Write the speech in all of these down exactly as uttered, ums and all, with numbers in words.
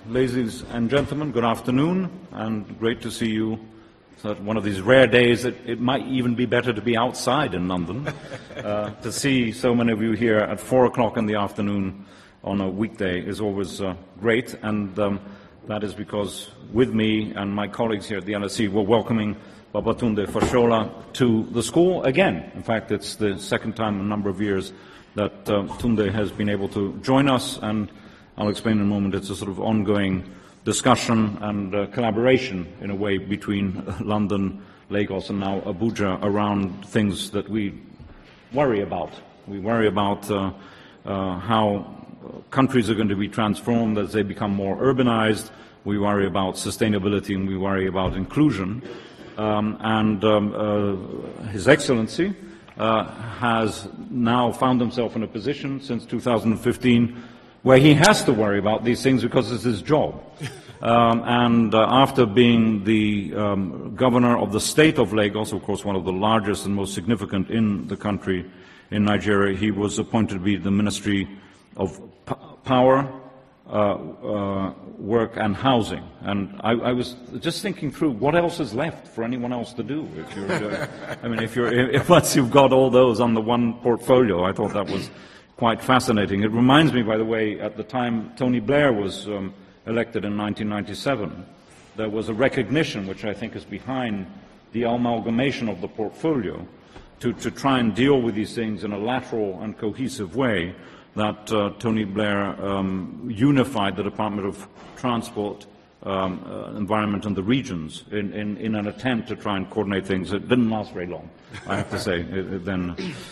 Ladies and gentlemen, good afternoon, and great to see you. So one of these rare days that it might even be better to be outside in London, uh, to see so many of you here at four o'clock in the afternoon on a weekday is always uh, great, and um, that is because with me and my colleagues here at the L S E, we're welcoming Babatunde Fashola to the school again. In fact, it's the second time in a number of years that uh, Tunde has been able to join us, and I'll explain in a moment. It's a sort of ongoing discussion and uh, collaboration, in a way, between London, Lagos, and now Abuja around things that we worry about. We worry about uh, uh, how countries are going to be transformed as they become more urbanized. We worry about sustainability, and we worry about inclusion. Um, and um, uh, His Excellency uh, has now found himself in a position since two thousand fifteen where he has to worry about these things because it's his job. Um, and uh, after being the um, governor of the state of Lagos, of course one of the largest and most significant in the country, in Nigeria, he was appointed to be the Ministry of P Power, uh, uh, Work and Housing. And I, I was just thinking through what else is left for anyone else to do. If you're, uh, I mean, if you're, if once you've got all those on the one portfolio, I thought that was quite fascinating. It reminds me, by the way, at the time Tony Blair was um, elected in nineteen ninety-seven, there was a recognition, which I think is behind the amalgamation of the portfolio, to, to try and deal with these things in a lateral and cohesive way, that uh, Tony Blair um, unified the Department of Transport, um, uh, Environment and the regions in, in, in an attempt to try and coordinate things. It didn't last very long, I have to say, it, it then.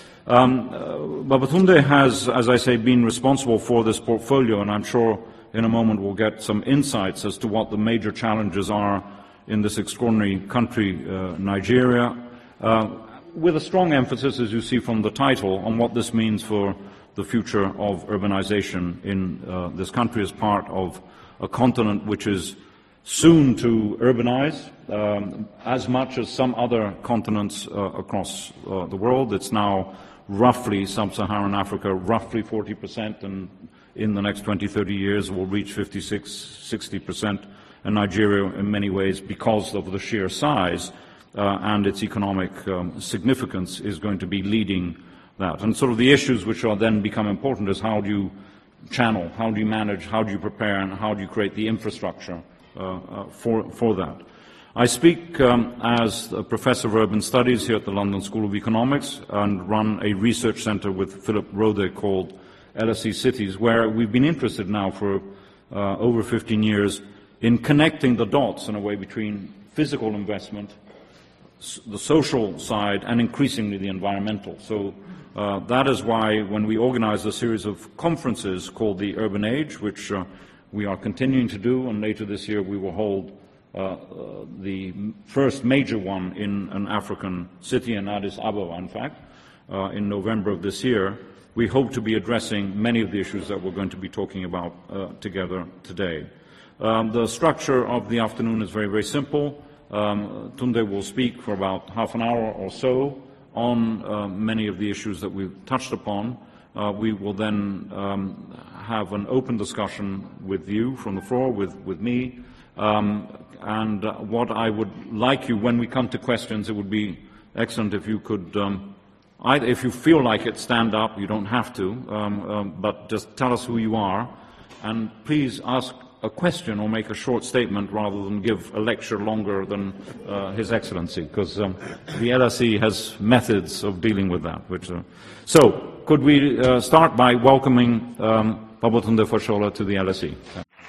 Um, uh, Babatunde has, as I say, been responsible for this portfolio, and I'm sure in a moment we'll get some insights as to what the major challenges are in this extraordinary country, uh, Nigeria, uh, with a strong emphasis, as you see from the title, on what this means for the future of urbanization in uh, this country as part of a continent which is soon to urbanize um, as much as some other continents uh, across uh, the world. It's now roughly sub-Saharan Africa, roughly forty percent, and in the next twenty, thirty years will reach fifty-six, sixty percent, and Nigeria in many ways, because of the sheer size uh, and its economic um, significance, is going to be leading that. And sort of the issues which are then become important is how do you channel, how do you manage, how do you prepare, and how do you create the infrastructure uh, uh, for, for that. I speak um, as a professor of urban studies here at the London School of Economics and run a research centre with Philip Rode called L S E Cities, where we've been interested now for uh, over fifteen years in connecting the dots in a way between physical investment, the social side, and increasingly the environmental. So uh, that is why when we organize a series of conferences called the Urban Age, which uh, we are continuing to do, and later this year we will hold Uh, uh, the first major one in an African city, in Addis Ababa, in fact, uh, in November of this year. We hope to be addressing many of the issues that we're going to be talking about uh, together today. Um, the structure of the afternoon is very, very simple. Um, Tunde will speak for about half an hour or so on uh, many of the issues that we've touched upon. Uh, we will then um, have an open discussion with you from the floor, with, with me. Um, and uh, what I would like you, when we come to questions, it would be excellent if you could, um, either, if you feel like it, stand up. You don't have to, um, um, but just tell us who you are, and please ask a question or make a short statement rather than give a lecture longer than uh, His Excellency, because um, the L S E has methods of dealing with that. Which, uh, so, could we uh, start by welcoming um, Babatunde Fashola to the L S E?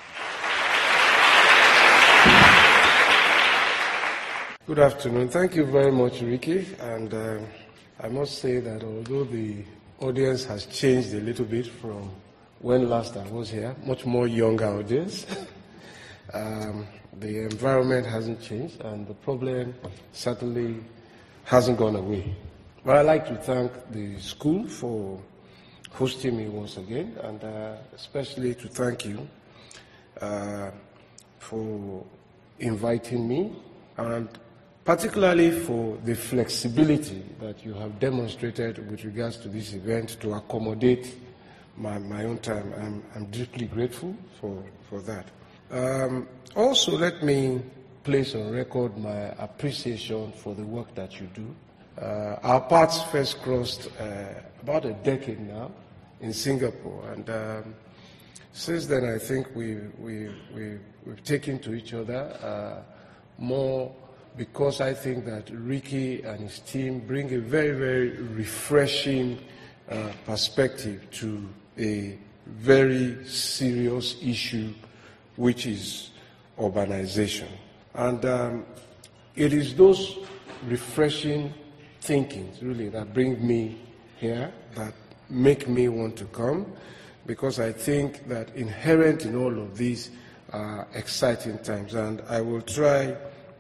Good afternoon. Thank you very much, Ricky. And uh, I must say that although the audience has changed a little bit from when last I was here, much more younger audience, um, the environment hasn't changed, and the problem certainly hasn't gone away. But I'd like to thank the school for hosting me once again, and uh, especially to thank you uh, for inviting me, and particularly for the flexibility that you have demonstrated with regards to this event to accommodate my, my own time. I'm, I'm deeply grateful for, for that. Um, also, let me place on record my appreciation for the work that you do. Uh, our paths first crossed uh, about a decade now in Singapore, and um, since then I think we, we, we, we've taken to each other uh, more because I think that Ricky and his team bring a very, very refreshing uh, perspective to a very serious issue, which is urbanization. And um, it is those refreshing thinkings, really, that bring me here, that make me want to come, because I think that inherent in all of these are exciting times. And I will try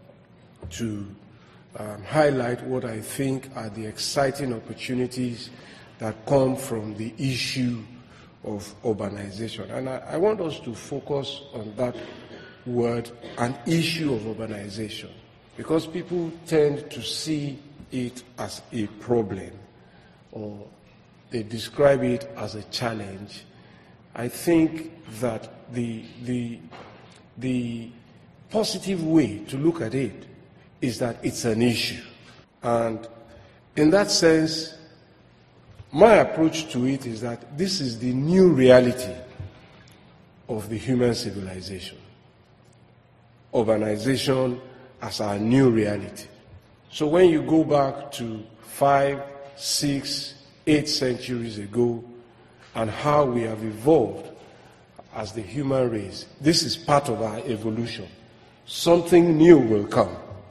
to um, highlight what I think are the exciting opportunities that come from the issue of urbanization. And I, I want us to focus on that word, an issue of urbanization, because people tend to see it as a problem, or they describe it as a challenge. I think that the, the, the positive way to look at it is that it's an issue. And in that sense, my approach to it is that this is the new reality of the human civilization. Urbanization as our new reality. So when you go back to five, six, eight centuries ago and how we have evolved as the human race, this is part of our evolution. Something new will come.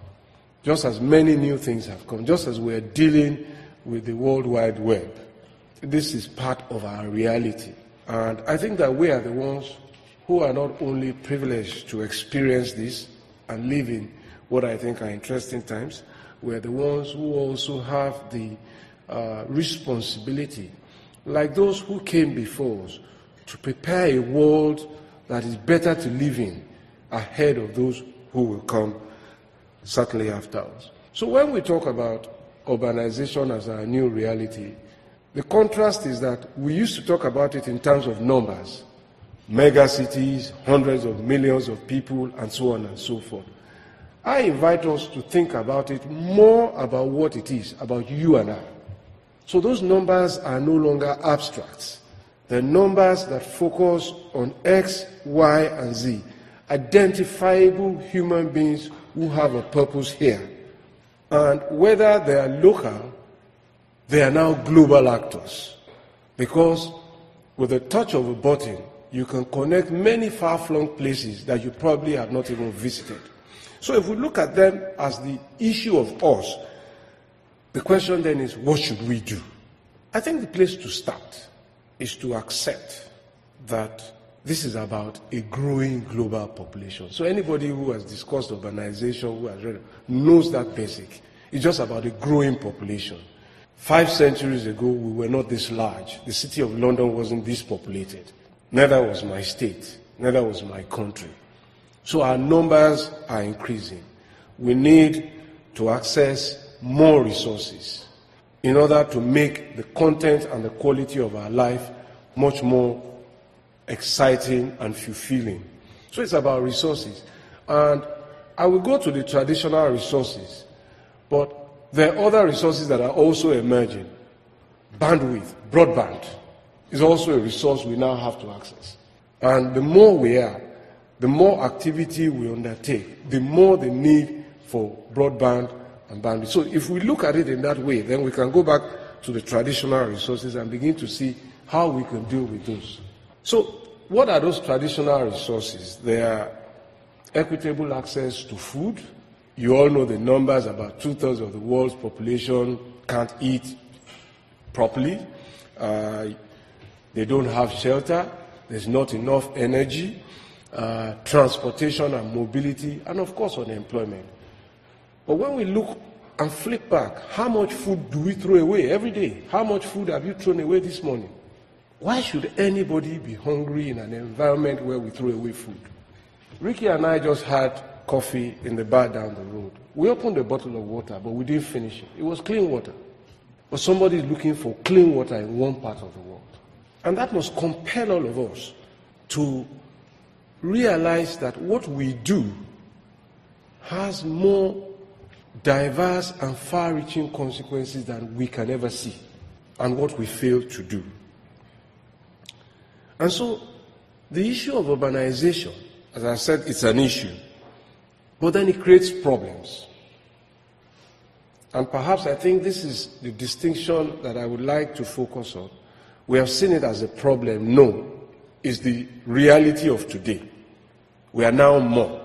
Just as many new things have come, just as we're dealing with the World Wide Web. This is part of our reality. And I think that we are the ones who are not only privileged to experience this and live in what I think are interesting times, we are the ones who also have the uh, responsibility, like those who came before us, to prepare a world that is better to live in ahead of those who will come certainly after us. So when we talk about urbanization as our new reality, the contrast is that we used to talk about it in terms of numbers, mega cities, hundreds of millions of people, and so on and so forth. I invite us to think about it more about what it is, about you and I. So those numbers are no longer abstracts. They're numbers that focus on X, Y, and Z, identifiable human beings who have a purpose here. And whether they are local, they are now global actors. Because with the touch of a button, you can connect many far-flung places that you probably have not even visited. So if we look at them as the issue of us, the question then is, what should we do? I think the place to start is to accept that this is about a growing global population. So anybody who has discussed urbanization, who has read, knows that basic. It's just about a growing population. Five centuries ago, we were not this large. The city of London wasn't this populated. Neither was my state. Neither was my country. So our numbers are increasing. We need to access more resources in order to make the content and the quality of our life much more exciting and fulfilling. So it's about resources. And I will go to the traditional resources, but there are other resources that are also emerging. Bandwidth, broadband, is also a resource we now have to access. And the more we are, the more activity we undertake, the more the need for broadband and bandwidth. So if we look at it in that way, then we can go back to the traditional resources and begin to see how we can deal with those. So what are those traditional resources? They are equitable access to food. You all know the numbers. About two-thirds of the world's population can't eat properly. Uh, they don't have shelter. There's not enough energy, uh, transportation and mobility, and of course unemployment. But when we look and flip back, how much food do we throw away every day? How much food have you thrown away this morning? Why should anybody be hungry in an environment where we throw away food? Ricky and I just had coffee in the bar down the road. We opened a bottle of water, but we didn't finish it. It was clean water. But somebody is looking for clean water in one part of the world. And that must compel all of us to realize that what we do has more diverse and far-reaching consequences than we can ever see, and what we fail to do. And so, the issue of urbanization, as I said, it's an issue, but then it creates problems. And perhaps I think this is the distinction that I would like to focus on. We have seen it as a problem. No, it's the reality of today. We are now more.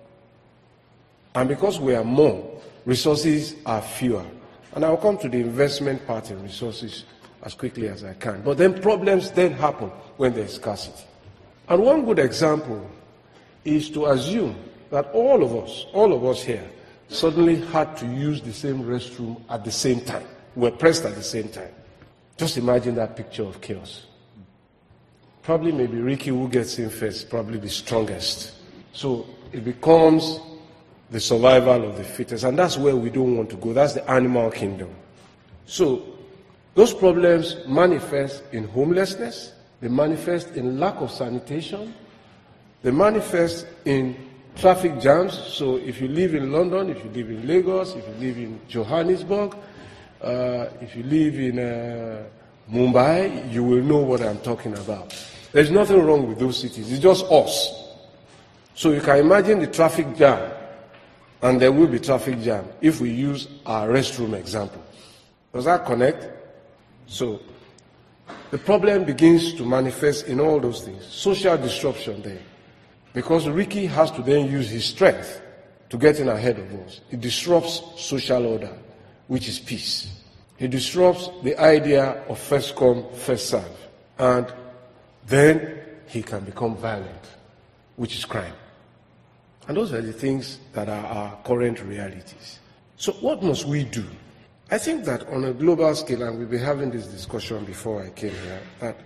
And because we are more, resources are fewer. And I'll come to the investment part in resources as quickly as I can. But then problems then happen when there is scarcity. And one good example is to assume that all of us, all of us here, suddenly had to use the same restroom at the same time. We're pressed at the same time. Just imagine that picture of chaos. Probably maybe Ricky, who gets in first, probably the strongest. So it becomes the survival of the fittest, and that's where we don't want to go. That's the animal kingdom. So those problems manifest in homelessness, they manifest in lack of sanitation, they manifest in traffic jams. So if you live in London, if you live in Lagos, if you live in Johannesburg, uh, if you live in uh, Mumbai, you will know what I'm talking about. There's nothing wrong with those cities. It's just us. So you can imagine the traffic jam, and there will be traffic jam if we use our restroom example. Does that connect? So the problem begins to manifest in all those things. Social disruption there. Because Ricky has to then use his strength to get in ahead of us. It disrupts social order, which is peace. It disrupts the idea of first come, first serve. And then he can become violent, which is crime. And those are the things that are our current realities. So what must we do? I think that on a global scale, and we've been having this discussion before I came here, that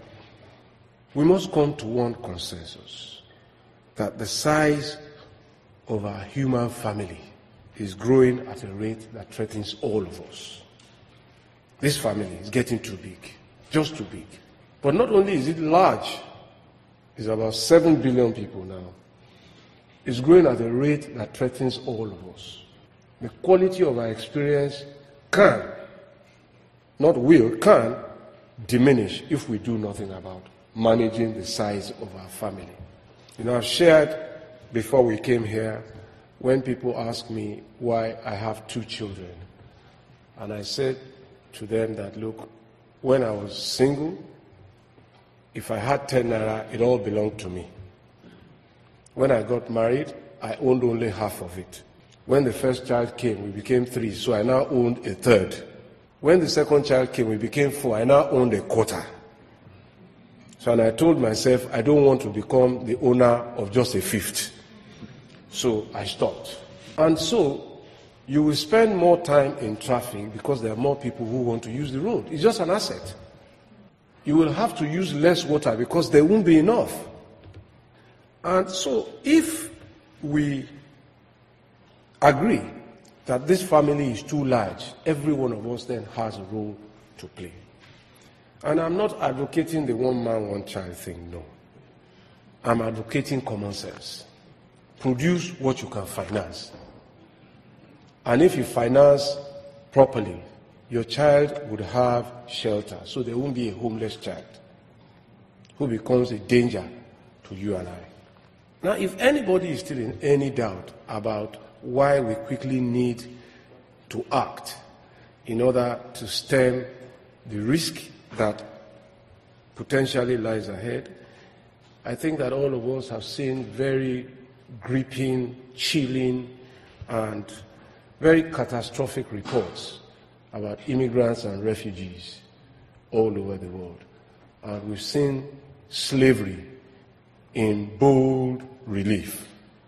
we must come to one consensus, that the size of our human family is growing at a rate that threatens all of us. This family is getting too big, just too big. But not only is it large, it's about seven billion people now. It's growing at a rate that threatens all of us. The quality of our experience can, not will, can diminish if we do nothing about managing the size of our family. You know, I've shared before we came here, when people ask me why I have two children, and I said to them that, look, when I was single, if I had ten naira, it all belonged to me. When I got married, I owned only half of it. When the first child came, we became three, so I now owned a third. When the second child came, we became four, I now owned a quarter. So and I told myself, I don't want to become the owner of just a fifth. So I stopped. And so you will spend more time in traffic because there are more people who want to use the road. It's just an asset. You will have to use less water because there won't be enough. And so if we agree that this family is too large, every one of us then has a role to play. And I'm not advocating the one man, one child thing, no. I'm advocating common sense. Produce what you can finance. And if you finance properly, your child would have shelter, so there won't be a homeless child who becomes a danger to you and I. Now, if anybody is still in any doubt about why we quickly need to act in order to stem the risk that potentially lies ahead, I think that all of us have seen very gripping, chilling, and very catastrophic reports about immigrants and refugees all over the world. And we've seen slavery in bold relief.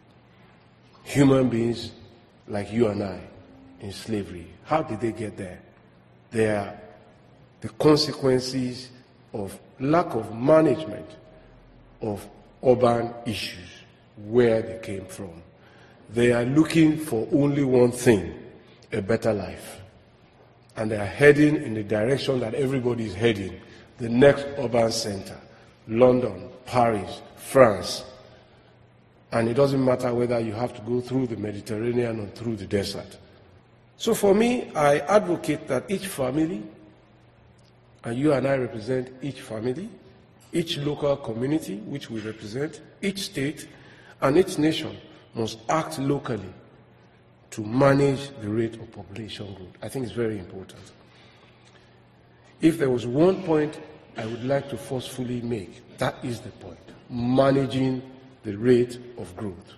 Human beings like you and I in slavery. How did they get there? They are the consequences of lack of management of urban issues, where they came from. They are looking for only one thing, a better life. And they are heading in the direction that everybody is heading, the next urban center, London, Paris, France, And it doesn't matter whether you have to go through the Mediterranean or through the desert. So for me, I advocate that each family, and you and I represent each family, each local community which we represent, each state, and each nation must act locally to manage the rate of population growth. I think it's very important. If there was one point I would like to forcefully make, that is the point, managing the rate of growth.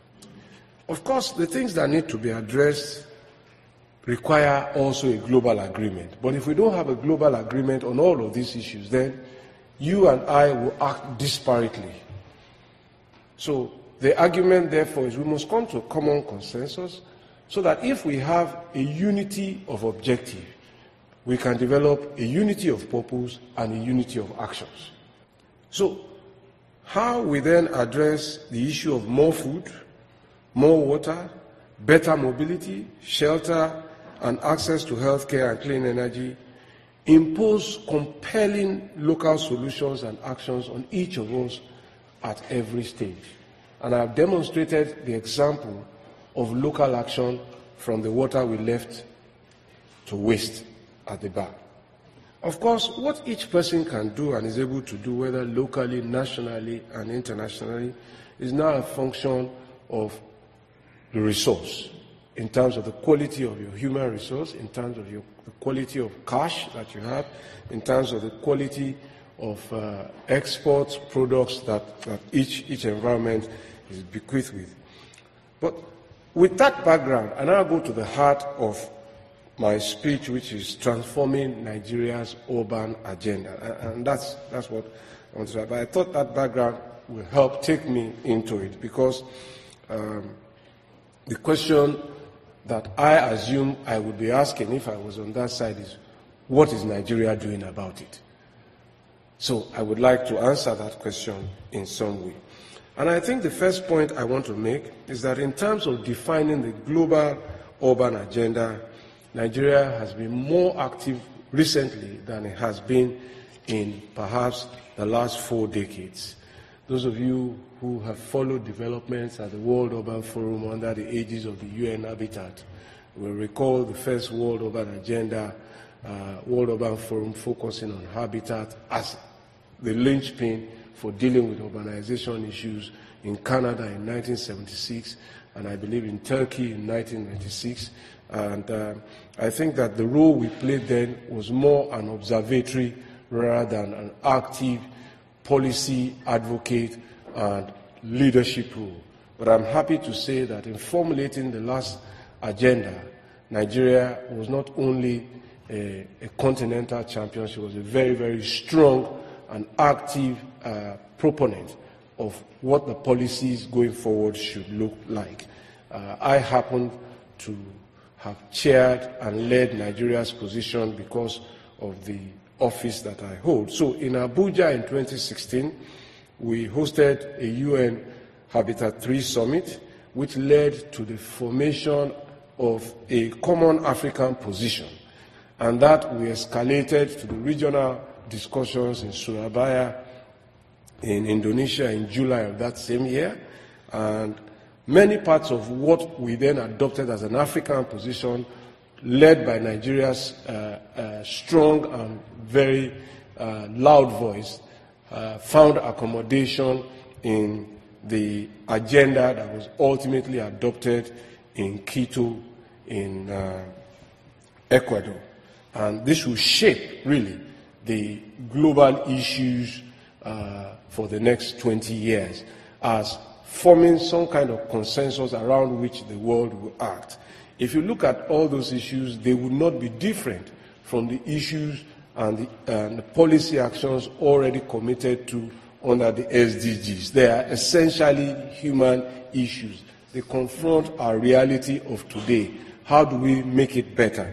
Of course, the things that need to be addressed require also a global agreement. But if we don't have a global agreement on all of these issues, then you and I will act disparately. So the argument, therefore, is we must come to a common consensus so that if we have a unity of objective, we can develop a unity of purpose and a unity of actions. So how we then address the issue of more food, more water, better mobility, shelter, and access to healthcare and clean energy impose compelling local solutions and actions on each of us at every stage. And I've demonstrated the example of local action from the water we left to waste at the back. Of course, what each person can do and is able to do, whether locally, nationally, and internationally, is now a function of the resource, in terms of the quality of your human resource, in terms of your, the quality of cash that you have, in terms of the quality of uh, exports, products that, that each, each environment is bequeathed with. But with that background, I now go to the heart of my speech, which is transforming Nigeria's urban agenda. And that's, that's what I want to say. But I thought that background will help take me into it, because um, the question that I assume I would be asking if I was on that side is, what is Nigeria doing about it? So I would like to answer that question in some way. And I think the first point I want to make is that in terms of defining the global urban agenda, Nigeria has been more active recently than it has been in perhaps the last four decades. Those of you who have followed developments at the World Urban Forum under the aegis of the U N Habitat will recall the first World Urban Agenda, uh, World Urban Forum focusing on habitat as the linchpin for dealing with urbanization issues in Canada in nineteen seventy-six, and I believe in Turkey in nineteen ninety-six. And uh, I think that the role we played then was more an observatory rather than an active policy advocate and leadership role. But I'm happy to say that in formulating the last agenda, Nigeria was not only a, a continental champion, she was a very, very strong and active uh, proponent of what the policies going forward should look like. Uh, I happen to have chaired and led Nigeria's position because of the office that I hold. So in Abuja in twenty sixteen, we hosted a U N Habitat three summit, which led to the formation of a common African position. And that we escalated to the regional discussions in Surabaya, in Indonesia in July of that same year. And many parts of what we then adopted as an African position, led by Nigeria's uh, uh, strong and very uh, loud voice, uh, found accommodation in the agenda that was ultimately adopted in Quito in uh, Ecuador. And this will shape, really, the global issues uh, for the next twenty years as forming some kind of consensus around which the world will act. If you look at all those issues, they would not be different from the issues and the, and the policy actions already committed to under the S D Gs. They are essentially human issues. They confront our reality of today. How do we make it better?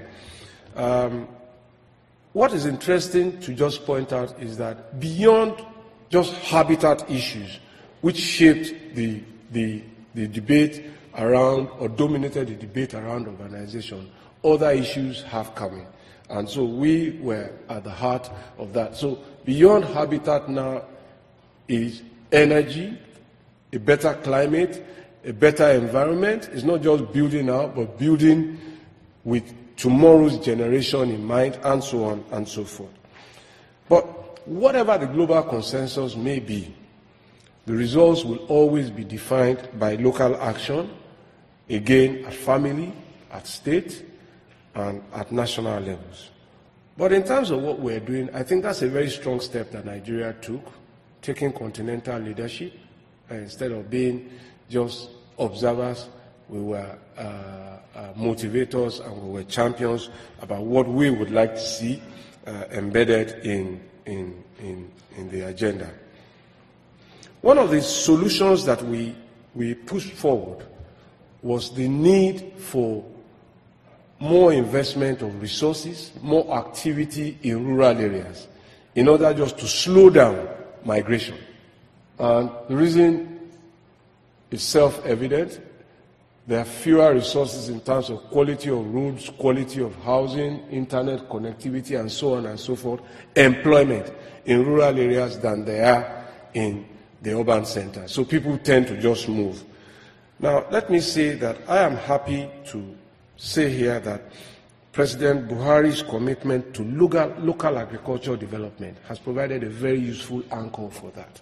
Um, what is interesting to just point out is that beyond just habitat issues, which shaped the, the, the debate around, or dominated the debate around urbanization, other issues have come in. And so we were at the heart of that. So beyond habitat now is energy, a better climate, a better environment. It's not just building out, but building with tomorrow's generation in mind, and so on and so forth. But whatever the global consensus may be, the results will always be defined by local action, again at family, at state, and at national levels. But in terms of what we're doing, I think that's a very strong step that Nigeria took, taking continental leadership. And instead of being just observers, we were uh, uh, motivators and we were champions about what we would like to see uh, embedded in, in, in, in the agenda. One of the solutions that we, we pushed forward was the need for more investment of resources, more activity in rural areas, in order just to slow down migration. And the reason is self-evident. There are fewer resources in terms of quality of roads, quality of housing, internet connectivity, and so on and so forth, employment in rural areas than there are in the urban centers. So people tend to just move. Now, let me say that I am happy to say here that President Buhari's commitment to local, local agricultural development has provided a very useful anchor for that.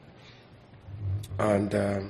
And um,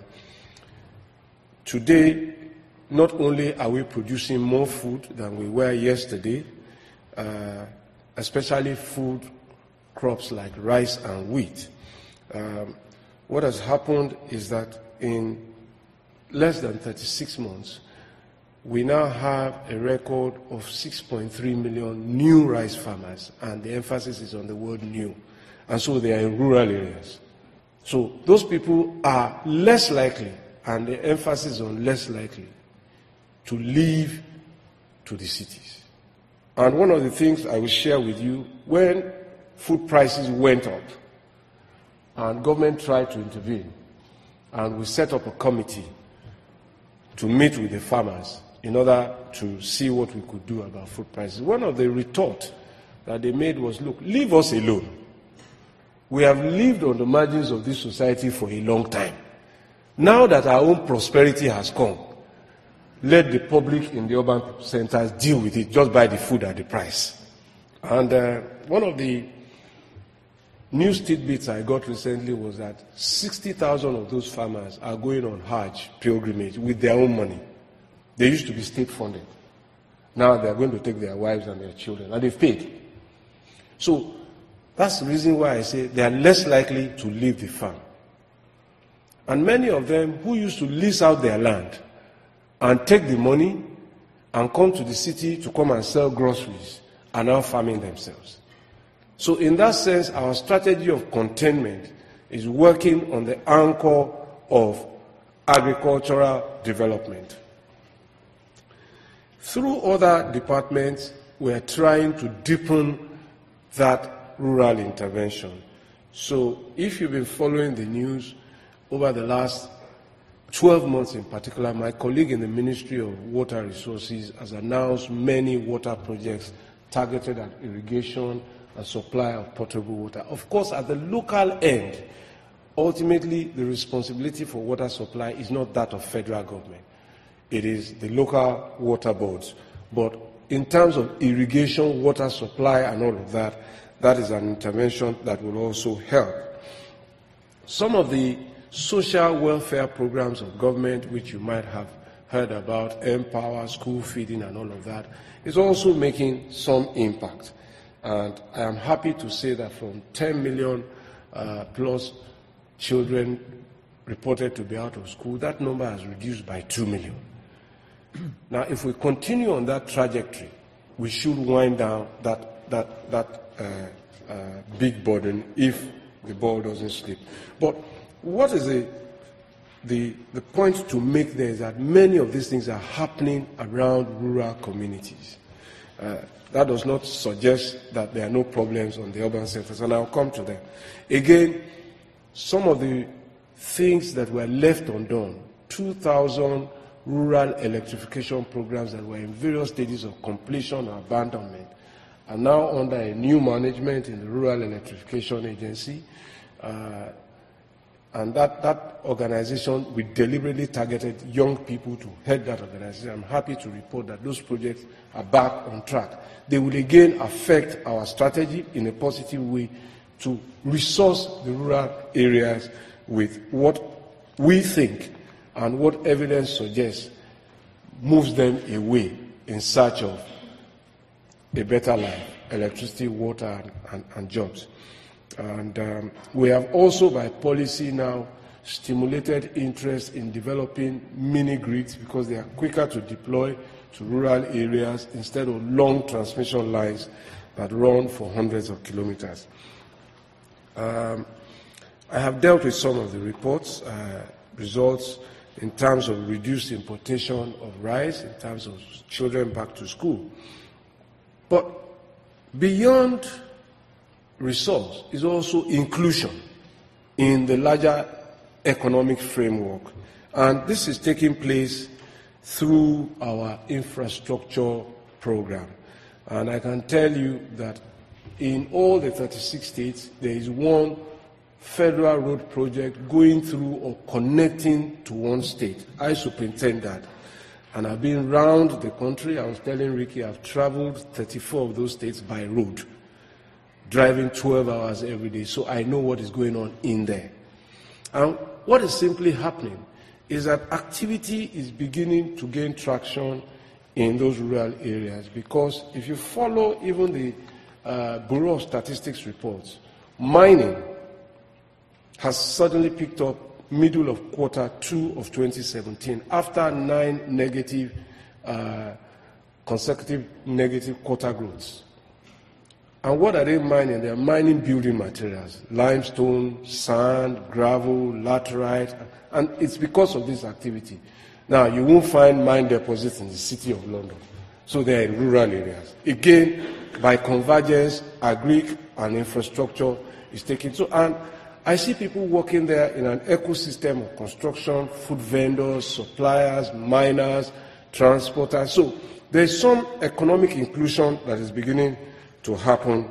today, not only are we producing more food than we were yesterday, uh, especially food crops like rice and wheat. Um, what has happened is that in less than thirty-six months, we now have a record of six point three million new rice farmers, and the emphasis is on the word new. And so they are in rural areas. So those people are less likely, and the emphasis on less likely, to leave to the cities. And one of the things I will share with you, when food prices went up, and government tried to intervene, and we set up a committee to meet with the farmers in order to see what we could do about food prices. One of the retort that they made was, look, leave us alone. We have lived on the margins of this society for a long time. Now that our own prosperity has come, let the public in the urban centers deal with it, just buy the food at the price. And uh, one of the news tidbits I got recently was that sixty thousand of those farmers are going on Hajj pilgrimage with their own money. They used to be state funded. Now they are going to take their wives and their children, and they've paid. So that's the reason why I say they are less likely to leave the farm. And many of them who used to lease out their land and take the money and come to the city to come and sell groceries are now farming themselves. So in that sense, our strategy of containment is working on the anchor of agricultural development. Through other departments, we are trying to deepen that rural intervention. So if you've been following the news over the last twelve months in particular, my colleague in the Ministry of Water Resources has announced many water projects targeted at irrigation and supply of potable water. Of course, at the local end, ultimately the responsibility for water supply is not that of federal government. It is the local water boards. But in terms of irrigation, water supply, and all of that, that is an intervention that will also help. Some of the social welfare programs of government, which you might have heard about, Empower, school feeding, and all of that, is also making some impact. And I am happy to say that from ten million uh, plus children reported to be out of school, that number has reduced by two million. Now, if we continue on that trajectory, we should wind down that, that, that uh, uh, big burden if the ball doesn't slip. But what is the, the, the point to make there is that many of these things are happening around rural communities. Uh, that does not suggest that there are no problems on the urban centers, and I'll come to them. Again, some of the things that were left undone, two thousand rural electrification programs that were in various stages of completion or abandonment, are now under a new management in the Rural Electrification Agency. Uh, And that, that organization, we deliberately targeted young people to head that organization. I'm happy to report that those projects are back on track. They will again affect our strategy in a positive way to resource the rural areas with what we think and what evidence suggests moves them away in search of a better life, electricity, water, and, and, and jobs. And um, we have also, by policy now, stimulated interest in developing mini-grids because they are quicker to deploy to rural areas instead of long transmission lines that run for hundreds of kilometers. Um, I have dealt with some of the reports, uh, results in terms of reduced importation of rice, in terms of children back to school. But beyond resource is also inclusion in the larger economic framework. And this is taking place through our infrastructure program. And I can tell you that in all the thirty-six states, there is one federal road project going through or connecting to one state. I superintend that. And I've been around the country. I was telling Ricky, I've traveled thirty-four of those states by road, driving twelve hours every day, so I know what is going on in there. And what is simply happening is that activity is beginning to gain traction in those rural areas, because if you follow even the uh, Bureau of Statistics reports, mining has suddenly picked up middle of quarter two of twenty seventeen after nine negative, uh, consecutive negative quarter growths. And what are they mining? They are mining building materials, limestone, sand, gravel, laterite, and it's because of this activity. Now, you won't find mine deposits in the city of London, so they are in rural areas. Again, by convergence, agri and infrastructure is taking. So, and I see people working there in an ecosystem of construction, food vendors, suppliers, miners, transporters. So, there's some economic inclusion that is beginning to happen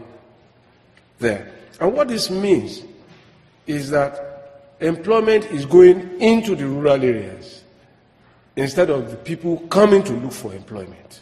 there. And what this means is that employment is going into the rural areas instead of the people coming to look for employment.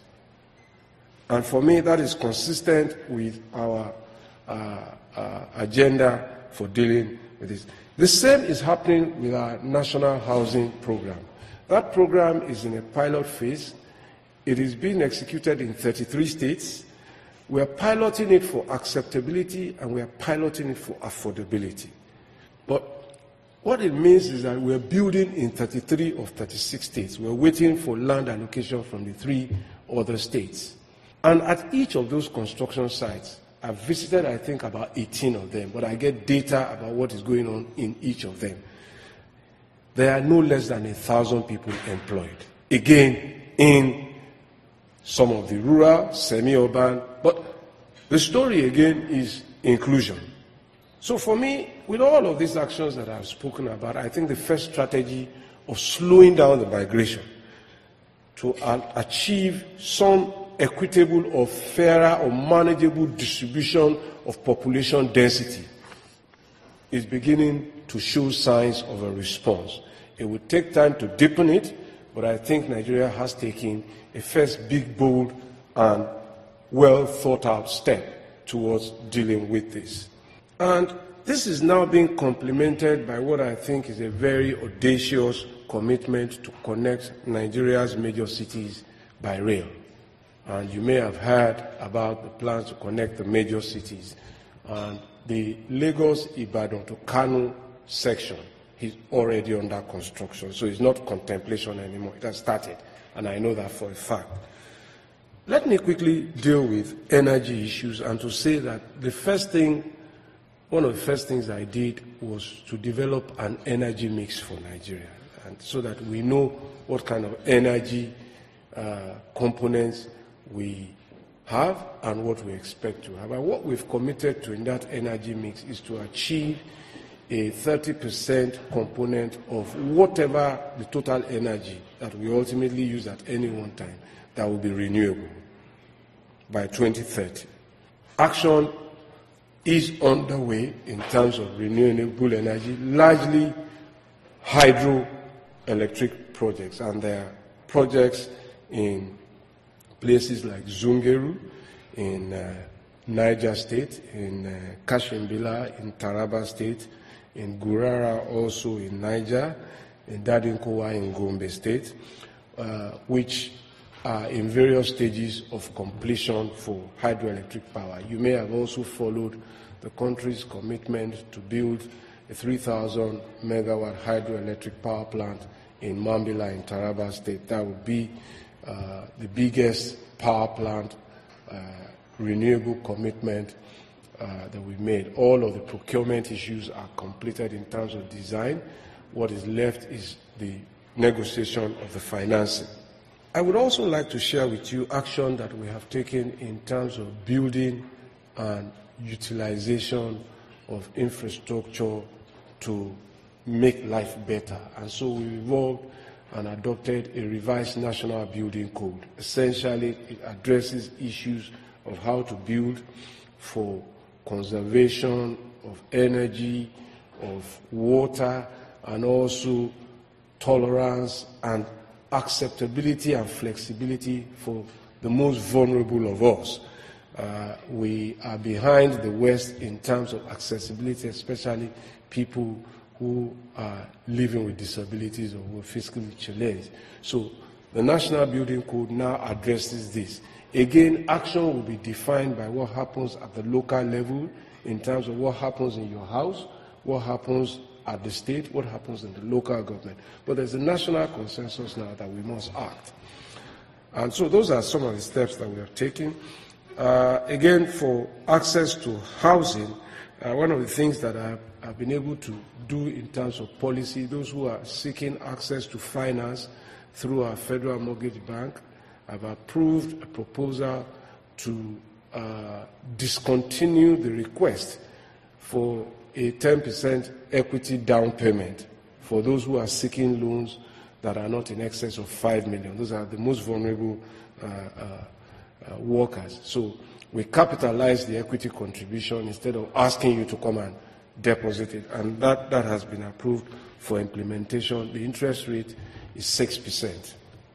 And for me, that is consistent with our uh, uh, agenda for dealing with this. The same is happening with our national housing program. That program is in a pilot phase. It is being executed in thirty-three states. We are piloting it for acceptability and we are piloting it for affordability. But what it means is that we are building in thirty-three of thirty-six states. We are waiting for land allocation from the three other states. And at each of those construction sites, I've visited, I think, about eighteen of them, but I get data about what is going on in each of them. There are no less than a thousand people employed. Again, in some of the rural, semi-urban, but the story again is inclusion. So for me, with all of these actions that I've spoken about, I think the first strategy of slowing down the migration to uh, achieve some equitable or fairer or manageable distribution of population density is beginning to show signs of a response. It will take time to deepen it, but I think Nigeria has taken a first big, bold, and well thought out step towards dealing with this. And this is now being complemented by what I think is a very audacious commitment to connect Nigeria's major cities by rail. And you may have heard about the plans to connect the major cities. And the Lagos-Ibadan to Kano section is already under construction, so it's not contemplation anymore. It has started, and I know that for a fact. Let me quickly deal with energy issues and to say that the first thing, one of the first things I did was to develop an energy mix for Nigeria, and so that we know what kind of energy uh, components we have and what we expect to have. And what we've committed to in that energy mix is to achieve a thirty percent component of whatever the total energy that we ultimately use at any one time that will be renewable by twenty thirty. Action is underway in terms of renewable energy, largely hydroelectric projects, and there are projects in places like Zungeru, in uh, Niger State, in uh, Kashimbila, in Taraba State, in Gurara also in Niger, in Dadinkowa in Gombe State, uh, which are in various stages of completion for hydroelectric power. You may have also followed the country's commitment to build a three thousand megawatt hydroelectric power plant in Mambila in Taraba State. That would be uh, the biggest power plant uh, renewable commitment uh, that we made. All of the procurement issues are completed in terms of design. What is left is the negotiation of the financing. I would also like to share with you action that we have taken in terms of building and utilization of infrastructure to make life better. And so we evolved and adopted a revised national building code. Essentially, it addresses issues of how to build for conservation of energy, of water, and also tolerance and acceptability and flexibility for the most vulnerable of us. Uh, we are behind the West in terms of accessibility, especially people who are living with disabilities or who are physically challenged. So the National Building Code now addresses this. Again, action will be defined by what happens at the local level in terms of what happens in your house, what happens at the state, what happens in the local government. But there's a national consensus now that we must act. And so those are some of the steps that we have taken. Uh, again, for access to housing, uh, one of the things that I have been able to do in terms of policy, those who are seeking access to finance through our Federal Mortgage Bank, I've approved a proposal to uh, discontinue the request for a ten percent equity down payment for those who are seeking loans that are not in excess of five million. Those are the most vulnerable uh, uh, uh, workers. So we capitalize the equity contribution instead of asking you to come and deposit it. And that, that has been approved for implementation. The interest rate is six percent.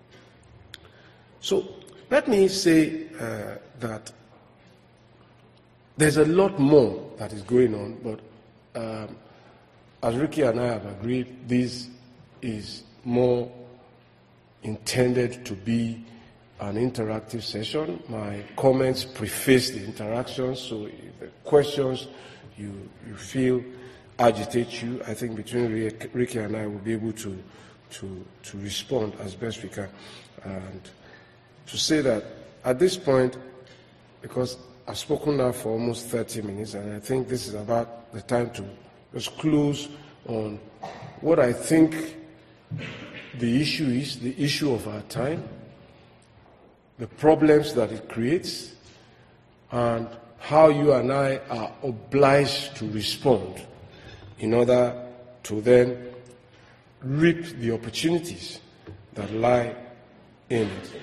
So let me say uh, that there's a lot more that is going on, but um, as Ricky and I have agreed, this is more intended to be an interactive session. My comments preface the interaction, so if the questions you, you feel agitate you, I think between Ricky and I will be able to, to, to respond as best we can. And to say that at this point, because I've spoken now for almost thirty minutes, and I think this is about the time to just close on what I think the issue is, the issue of our time, the problems that it creates, and how you and I are obliged to respond in order to then reap the opportunities that lie in it.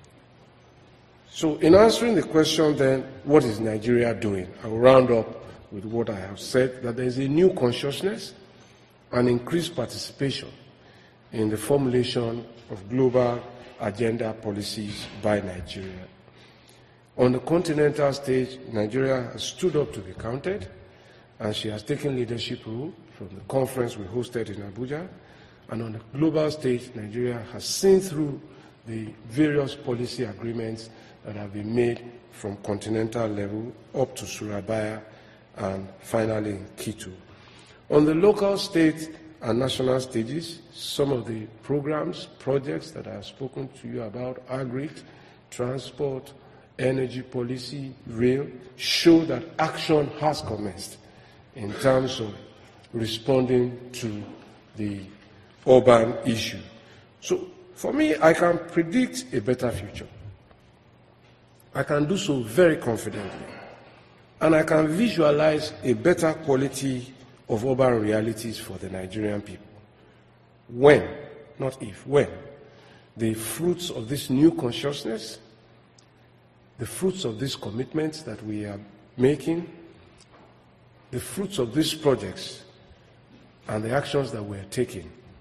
So in answering the question then, what is Nigeria doing? I will round up with what I have said, that there is a new consciousness and increased participation in the formulation of global agenda policies by Nigeria. On the continental stage, Nigeria has stood up to be counted, and she has taken leadership role from the conference we hosted in Abuja. And on the global stage, Nigeria has seen through the various policy agreements that have been made from continental level up to Surabaya and finally in Quito. On the local, state, and national stages, some of the programs, projects that I have spoken to you about, agri, transport, energy policy, rail, show that action has commenced in terms of responding to the urban issue. So for me, I can predict a better future. I can do so very confidently. And I can visualize a better quality of urban realities for the Nigerian people. When, not if, when, the fruits of this new consciousness, the fruits of these commitments that we are making, the fruits of these projects, and the actions that we are taking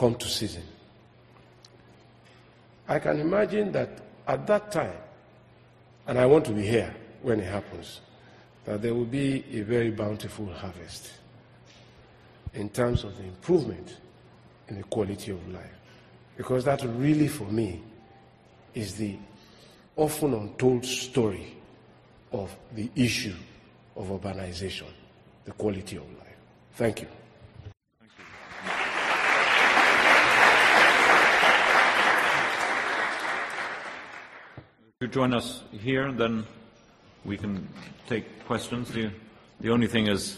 come to season. I can imagine that at that time, and I want to be here when it happens, that there will be a very bountiful harvest in terms of the improvement in the quality of life. Because that really, for me, is the often untold story of the issue of urbanization, the quality of life. Thank you. Thank you. If you join us here, then we can take questions. The, the only thing is,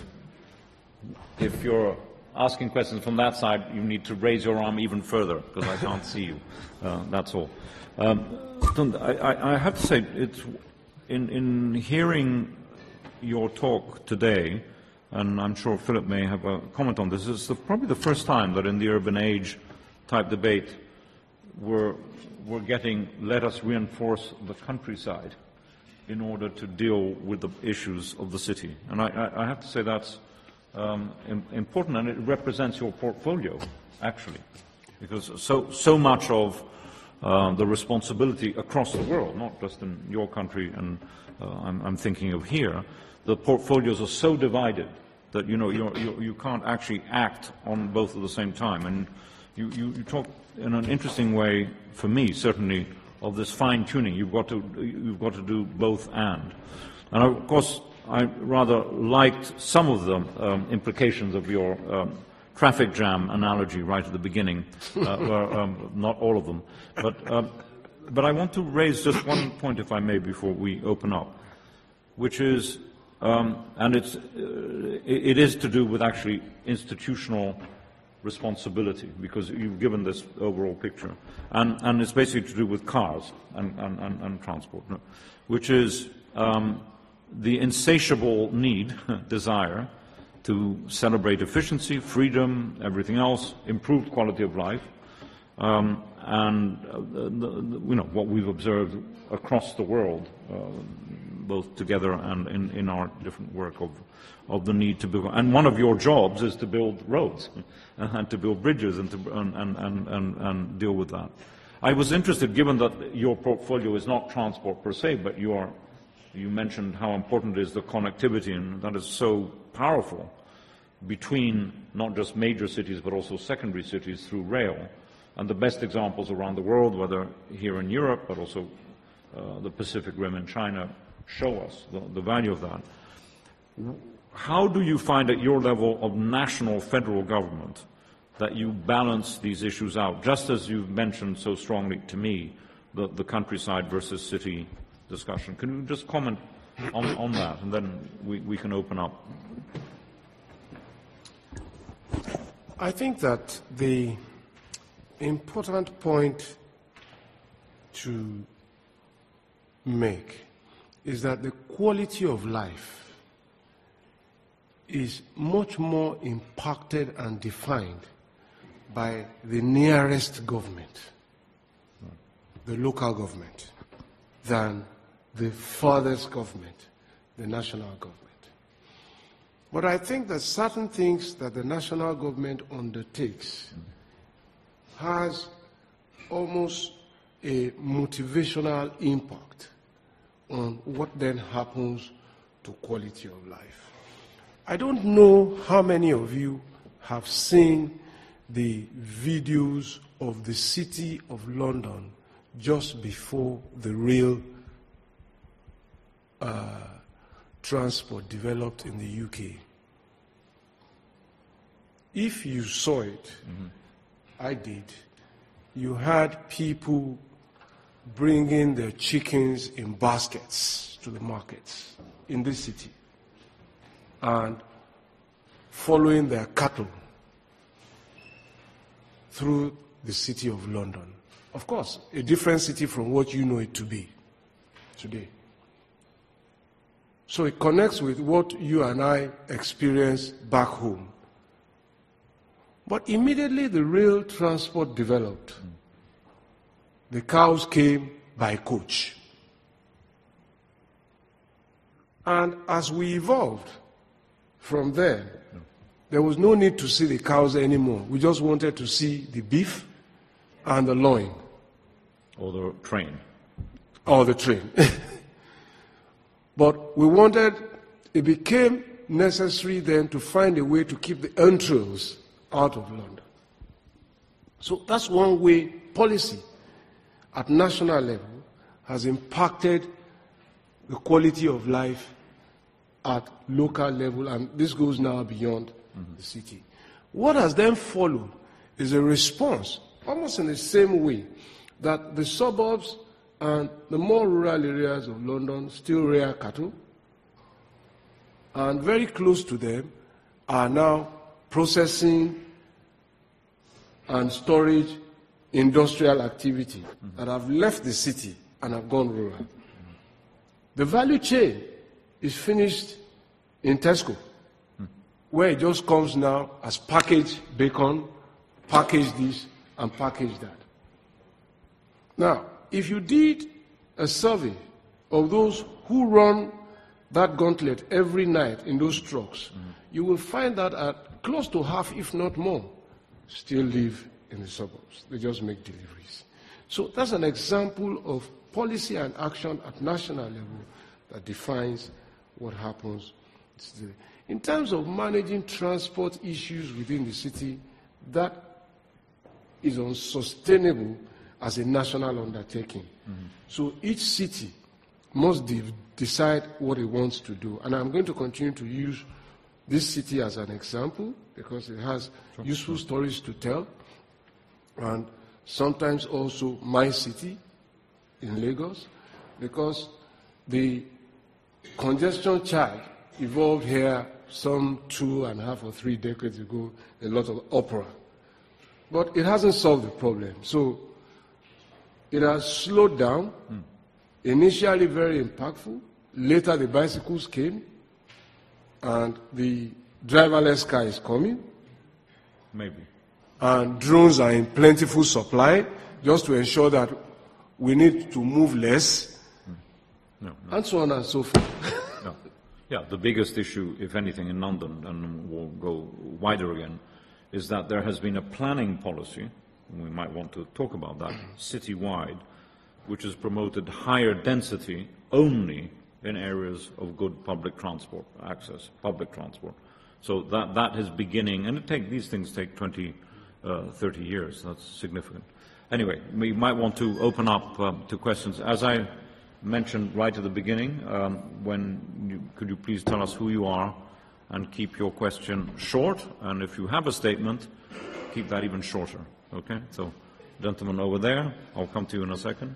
if you're asking questions from that side, you need to raise your arm even further, because I can't see you. Uh, that's all. Um, I, I have to say, it's, in, in hearing your talk today, and I'm sure Philip may have a comment on this, it's the, probably the first time that in the urban age type debate we're, we're getting, let us reinforce the countryside in order to deal with the issues of the city. And I, I, I have to say that's um, important, and it represents your portfolio, actually, because so, so much of uh, the responsibility across the world, not just in your country, and uh, I'm, I'm thinking of here, the portfolios are so divided that, you know, you're, you're, you can't actually act on both at the same time. And you, you, you talk in an interesting way, for me, certainly, of this fine-tuning. You've got to, you've got to do both and. And of course, I rather liked some of the um, implications of your um, traffic jam analogy right at the beginning, uh, where, um, not all of them. But, um, but I want to raise just one point, if I may, before we open up, which is, um, and it's, uh, it is to do with actually institutional responsibility, because you've given this overall picture, and, and it's basically to do with cars and, and, and, and transport, which is um, the insatiable need, desire, to celebrate efficiency, freedom, everything else, improved quality of life, um, and uh, the, the, you know, what we've observed across the world, uh, both together and in, in our different work of, of the need to build. And one of your jobs is to build roads and to build bridges and, to, and, and, and, and deal with that. I was interested, given that your portfolio is not transport per se, but you are, you mentioned how important is the connectivity, and that is so powerful between not just major cities but also secondary cities through rail. And the best examples around the world, whether here in Europe but also uh, the Pacific Rim in China, show us the, the value of that. How do you find at your level of national federal government that you balance these issues out, just as you've mentioned so strongly to me, the, the countryside versus city discussion? Can you just comment on, on that, and then we, we can open up? I think that the important point to make is that the quality of life is much more impacted and defined by the nearest government, the local government, than the farthest government, the national government. But I think that certain things that the national government undertakes has almost a motivational impact on what then happens to quality of life. I don't know how many of you have seen the videos of the city of London just before the rail uh, transport developed in the U K. If you saw it, mm-hmm. I did, you had people bringing their chickens in baskets to the markets in this city and following their cattle through the city of London. Of course, a different city from what you know it to be today. So it connects with what you and I experience back home. But immediately the rail transport developed. Mm. The cows came by coach. And as we evolved from there, mm. there was no need to see the cows anymore. We just wanted to see the beef and the loin. Or the train. Or the train. But we wanted, it became necessary then to find a way to keep the entrails out of London. So that's one way policy at national level has impacted the quality of life at local level, and this goes now beyond mm-hmm. the city. What has then followed is a response, almost in the same way, that the suburbs and the more rural areas of London still rear cattle, and very close to them are now processing and storage industrial activity mm-hmm. that have left the city and have gone rural. Mm-hmm. The value chain is finished in Tesco, mm-hmm. where it just comes now as packaged bacon, packaged this, and packaged that. Now, if you did a survey of those who run that gauntlet every night in those trucks, mm-hmm. you will find that at close to half, if not more, still live in the suburbs. They just make deliveries. So that's an example of policy and action at national level that defines what happens today. In terms of managing transport issues within the city, that is unsustainable as a national undertaking. Mm-hmm. So each city must de- decide what it wants to do. And I'm going to continue to use this city as an example because it has sure. useful stories to tell. And sometimes also my city in Lagos, because the congestion charge evolved here some two and a half or three decades ago, a lot of opera. But it hasn't solved the problem. So it has slowed down, mm. initially very impactful. Later the bicycles came, and the driverless car is coming. Maybe. And drones are in plentiful supply, just to ensure that we need to move less, mm. no, no. and so on and so forth. no. Yeah, the biggest issue, if anything, in London, and we'll go wider again, is that there has been a planning policy, and we might want to talk about that, citywide, which has promoted higher density only in areas of good public transport access, public transport. So that, that is beginning, and it take, these things take twenty, uh, thirty years. That's significant. Anyway, we might want to open up um, to questions. As I mentioned right at the beginning, um, when you, could you please tell us who you are and keep your question short, and if you have a statement, keep that even shorter. Okay? So, gentleman over there, I'll come to you in a second.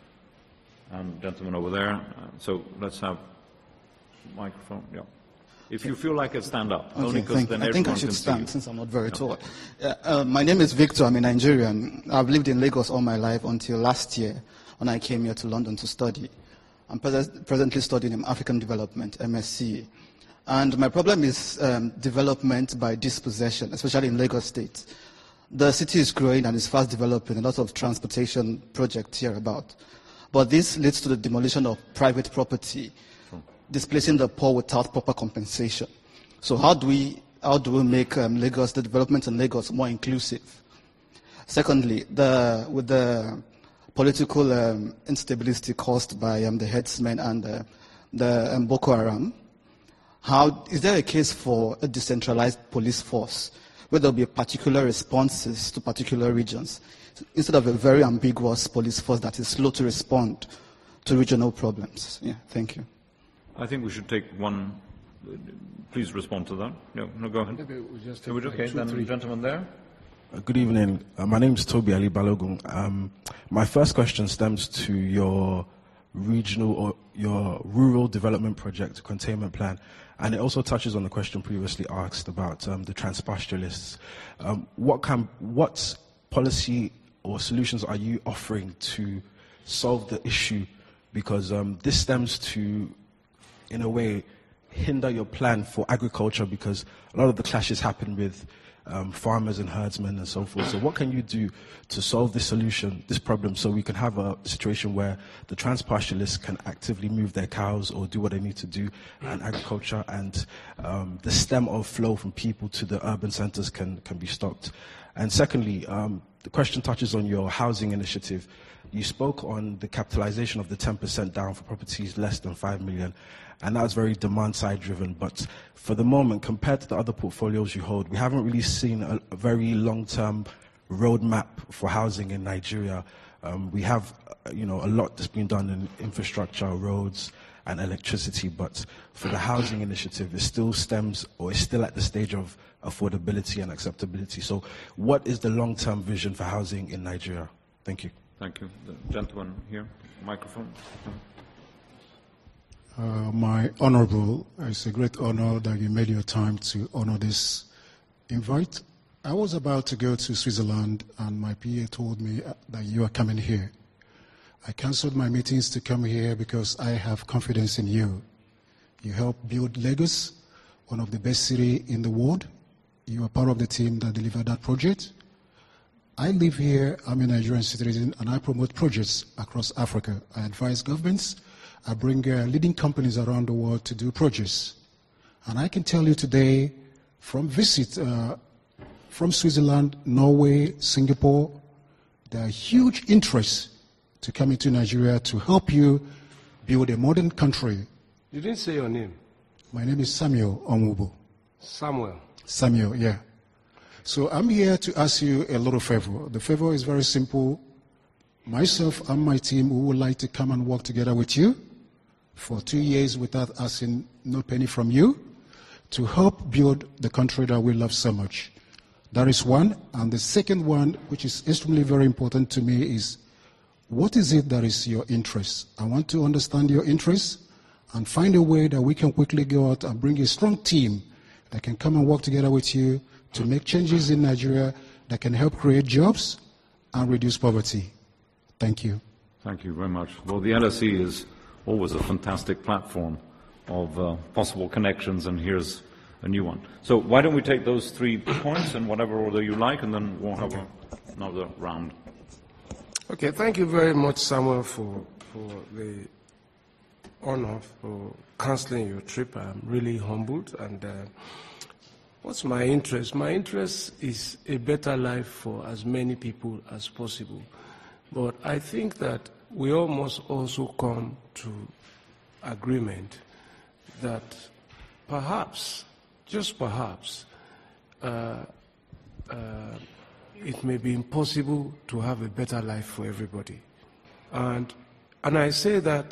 And gentleman over there. Uh, so let's have microphone. Yeah. If you feel like it, stand up. Okay, only thank, then I think I should stand since I'm not very tall. Uh, uh, my name is Victor. I'm a Nigerian. I've lived in Lagos all my life until last year when I came here to London to study. I'm pres- presently studying in African Development, M S c. And my problem is um, development by dispossession, especially in Lagos State. The city is growing and is fast developing, a lot of transportation projects here about. But this leads to the demolition of private property, displacing the poor without proper compensation. So how do we, how do we make um, Lagos, the development in Lagos more inclusive? Secondly, the, with the political um, instability caused by um, the headsmen and uh, the um, Boko Haram, how, is there a case for a decentralized police force where there will be particular responses to particular regions, instead of a very ambiguous police force that is slow to respond to regional problems? Yeah, thank you. I think we should take one. Please respond to that. No, no, go ahead. Maybe we'll just take like okay, two, then three. Gentleman there. Uh, good evening. Uh, my name is Toby Ali Balogun. Um, my first question stems to your regional or your rural development project containment plan, and it also touches on the question previously asked about um, the transpastoralists. Um, what can, what policy or solutions are you offering to solve the issue? Because um, this stems to, in a way, hinder your plan for agriculture, because a lot of the clashes happen with um, farmers and herdsmen and so forth. So what can you do to solve this solution, this problem, so we can have a situation where the transpastoralists can actively move their cows or do what they need to do in agriculture, and um, the stem of flow from people to the urban centers can, can be stopped? And secondly, um, the question touches on your housing initiative. You spoke on the capitalization of the ten percent down for properties less than five million, and that's very demand-side driven. But for the moment, compared to the other portfolios you hold, we haven't really seen a, a very long-term roadmap for housing in Nigeria. Um, we have, uh, you know, a lot that's been done in infrastructure, roads, and electricity, but for the housing initiative, it still stems, or is still at the stage of affordability and acceptability. So what is the long-term vision for housing in Nigeria? Thank you. Thank you. The gentleman here, microphone. Uh, my honorable, it's a great honor that you made your time to honor this invite. I was about to go to Switzerland, and my P A told me that you are coming here. I canceled my meetings to come here because I have confidence in you. You helped build Lagos, one of the best cities in the world. You are part of the team that delivered that project. I live here, I'm a Nigerian citizen, and I promote projects across Africa. I advise governments, I bring uh, leading companies around the world to do projects. And I can tell you today, from visit uh, from Switzerland, Norway, Singapore, there are huge interests to come into Nigeria to help you build a modern country. You didn't say your name. My name is Samuel Onwubo. Samuel. Samuel, yeah. So I'm here to ask you a little favor. The favor is very simple. Myself and my team, we would like to come and work together with you for two years without asking no penny from you to help build the country that we love so much. That is one. And the second one, which is extremely very important to me, is what is it that is your interest? I want to understand your interests and find a way that we can quickly go out and bring a strong team that can come and work together with you to make changes in Nigeria that can help create jobs and reduce poverty. Thank you. Thank you very much. Well, the L S E is always a fantastic platform of uh, possible connections, and here's a new one. So why don't we take those three points in whatever order you like, and then we'll have a, another round. Okay, thank you very much, Samuel, for, for the honor for canceling your trip. I'm really humbled. And uh, what's my interest? My interest is a better life for as many people as possible. But I think that we all must also come to agreement that perhaps, just perhaps, uh, uh, it may be impossible to have a better life for everybody. And, and I say that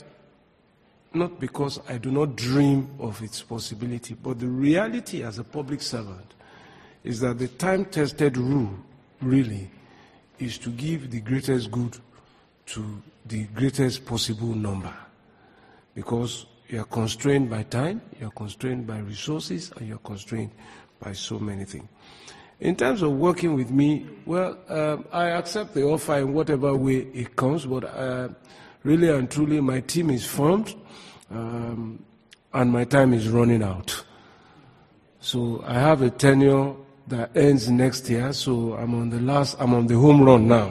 not because I do not dream of its possibility, but the reality as a public servant is that the time-tested rule, really, is to give the greatest good to the greatest possible number. Because you are constrained by time, you are constrained by resources, and you are constrained by so many things. In terms of working with me, well, um, I accept the offer in whatever way it comes, but uh, really and truly my team is formed, um, and my time is running out. So I have a tenure that ends next year, so I'm on the last, I'm on the home run now.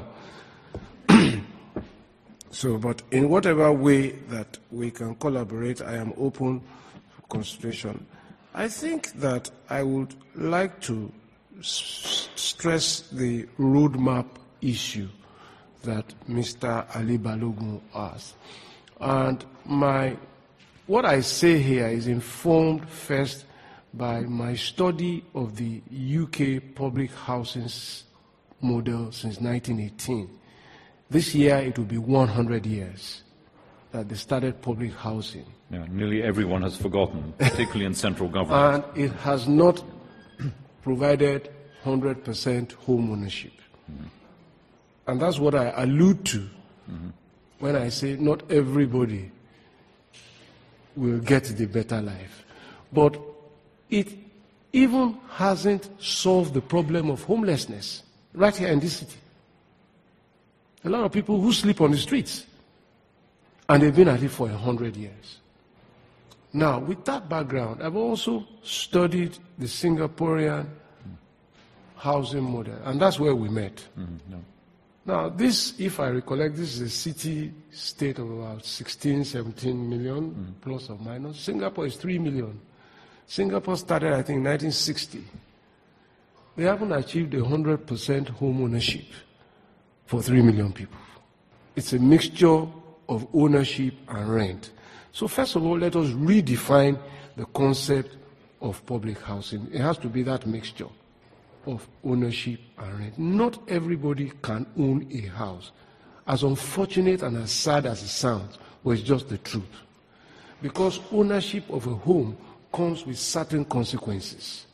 So, but in whatever way that we can collaborate, I am open for consideration. I think that I would like to s stress the roadmap issue that Mister Ali Balogun asked. And my, what I say here is informed first by my study of the U K public housing model since nineteen eighteen. This year it will be one hundred years that they started public housing. Yeah, nearly everyone has forgotten, particularly in central government. And it has not provided one hundred percent home ownership. Mm-hmm. And that's what I allude to mm-hmm. when I say not everybody will get the better life. But it even hasn't solved the problem of homelessness right here in this city. A lot of people who sleep on the streets, and they've been at it for a hundred years. Now, with that background, I've also studied the Singaporean housing model, and that's where we met. Mm-hmm. No. Now, this, if I recollect, this is a city state of about sixteen, seventeen million, mm. plus or minus. Singapore is three million. Singapore started, I think, in nineteen sixty. They haven't achieved one hundred percent home ownership for three million people. It's a mixture of ownership and rent. So first of all, let us redefine the concept of public housing. It has to be that mixture of ownership and rent. Not everybody can own a house. As unfortunate and as sad as it sounds, but it's just the truth. Because ownership of a home comes with certain consequences.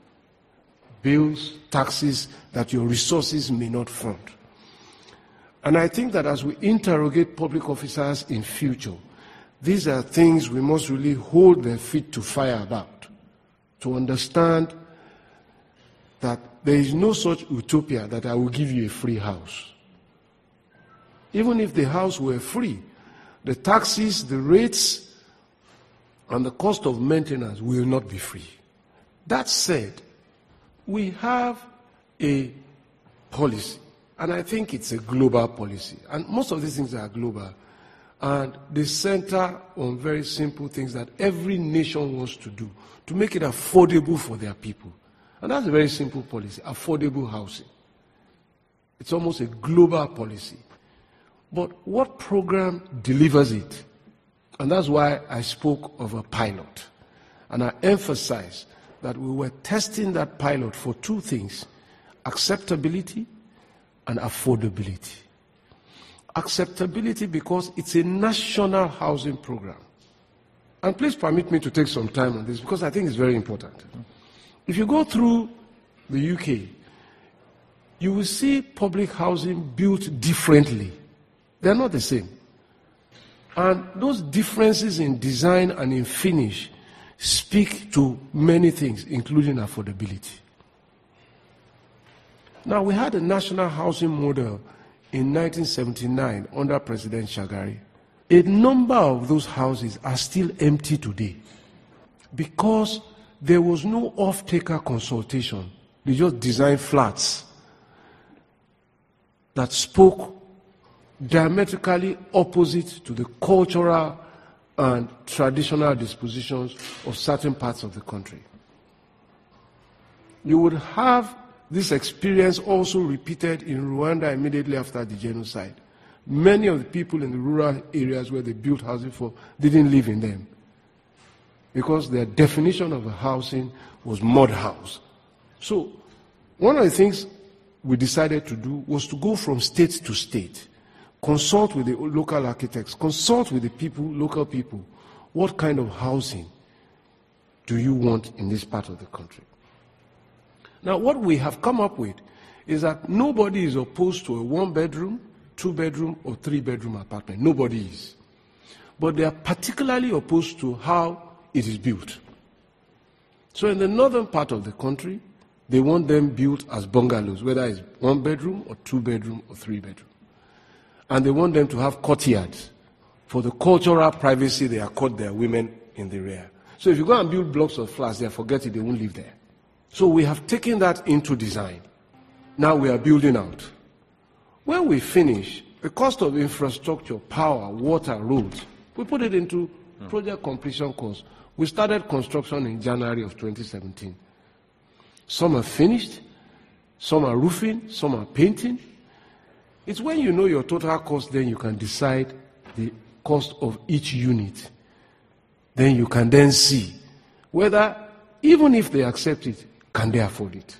Bills, taxes that your resources may not fund. And I think that as we interrogate public officers in future, these are things we must really hold their feet to fire about, to understand that there is no such utopia that I will give you a free house. Even if the house were free, the taxes, the rates, and the cost of maintenance will not be free. That said, we have a policy, and I think it's a global policy, and most of these things are global, and they center on very simple things that every nation wants to do to make it affordable for their people. And that's a very simple policy, affordable housing. It's almost a global policy. But what program delivers it? And that's why I spoke of a pilot. And I emphasized that we were testing that pilot for two things: acceptability and affordability. Acceptability because it's a national housing program. And please permit me to take some time on this because I think it's very important. If you go through the U K, you will see public housing built differently. They're not the same. And those differences in design and in finish speak to many things, including affordability. Now, we had a national housing model in nineteen seventy-nine under President Shagari. A number of those houses are still empty today because there was no off-taker consultation. They just designed flats that spoke diametrically opposite to the cultural and traditional dispositions of certain parts of the country. You would have this experience also repeated in Rwanda immediately after the genocide. Many of the people in the rural areas where they built housing for didn't live in them, because their definition of a housing was mud house. So one of the things we decided to do was to go from state to state, consult with the local architects, consult with the people, local people. What kind of housing do you want in this part of the country? Now, what we have come up with is that nobody is opposed to a one-bedroom, two-bedroom, or three-bedroom apartment. Nobody is. But they are particularly opposed to how it is built. So in the northern part of the country, they want them built as bungalows, whether it's one bedroom or two bedroom or three bedroom. And they want them to have courtyards for the cultural privacy they accord their women in the rear. So if you go and build blocks of flats, they forget it, they won't live there. So we have taken that into design. Now we are building out. When we finish, the cost of infrastructure, power, water, roads, we put it into project completion cost. We started construction in January of twenty seventeen. Some are finished, some are roofing, some are painting. It's when you know your total cost, then you can decide the cost of each unit. Then you can then see whether, even if they accept it, can they afford it?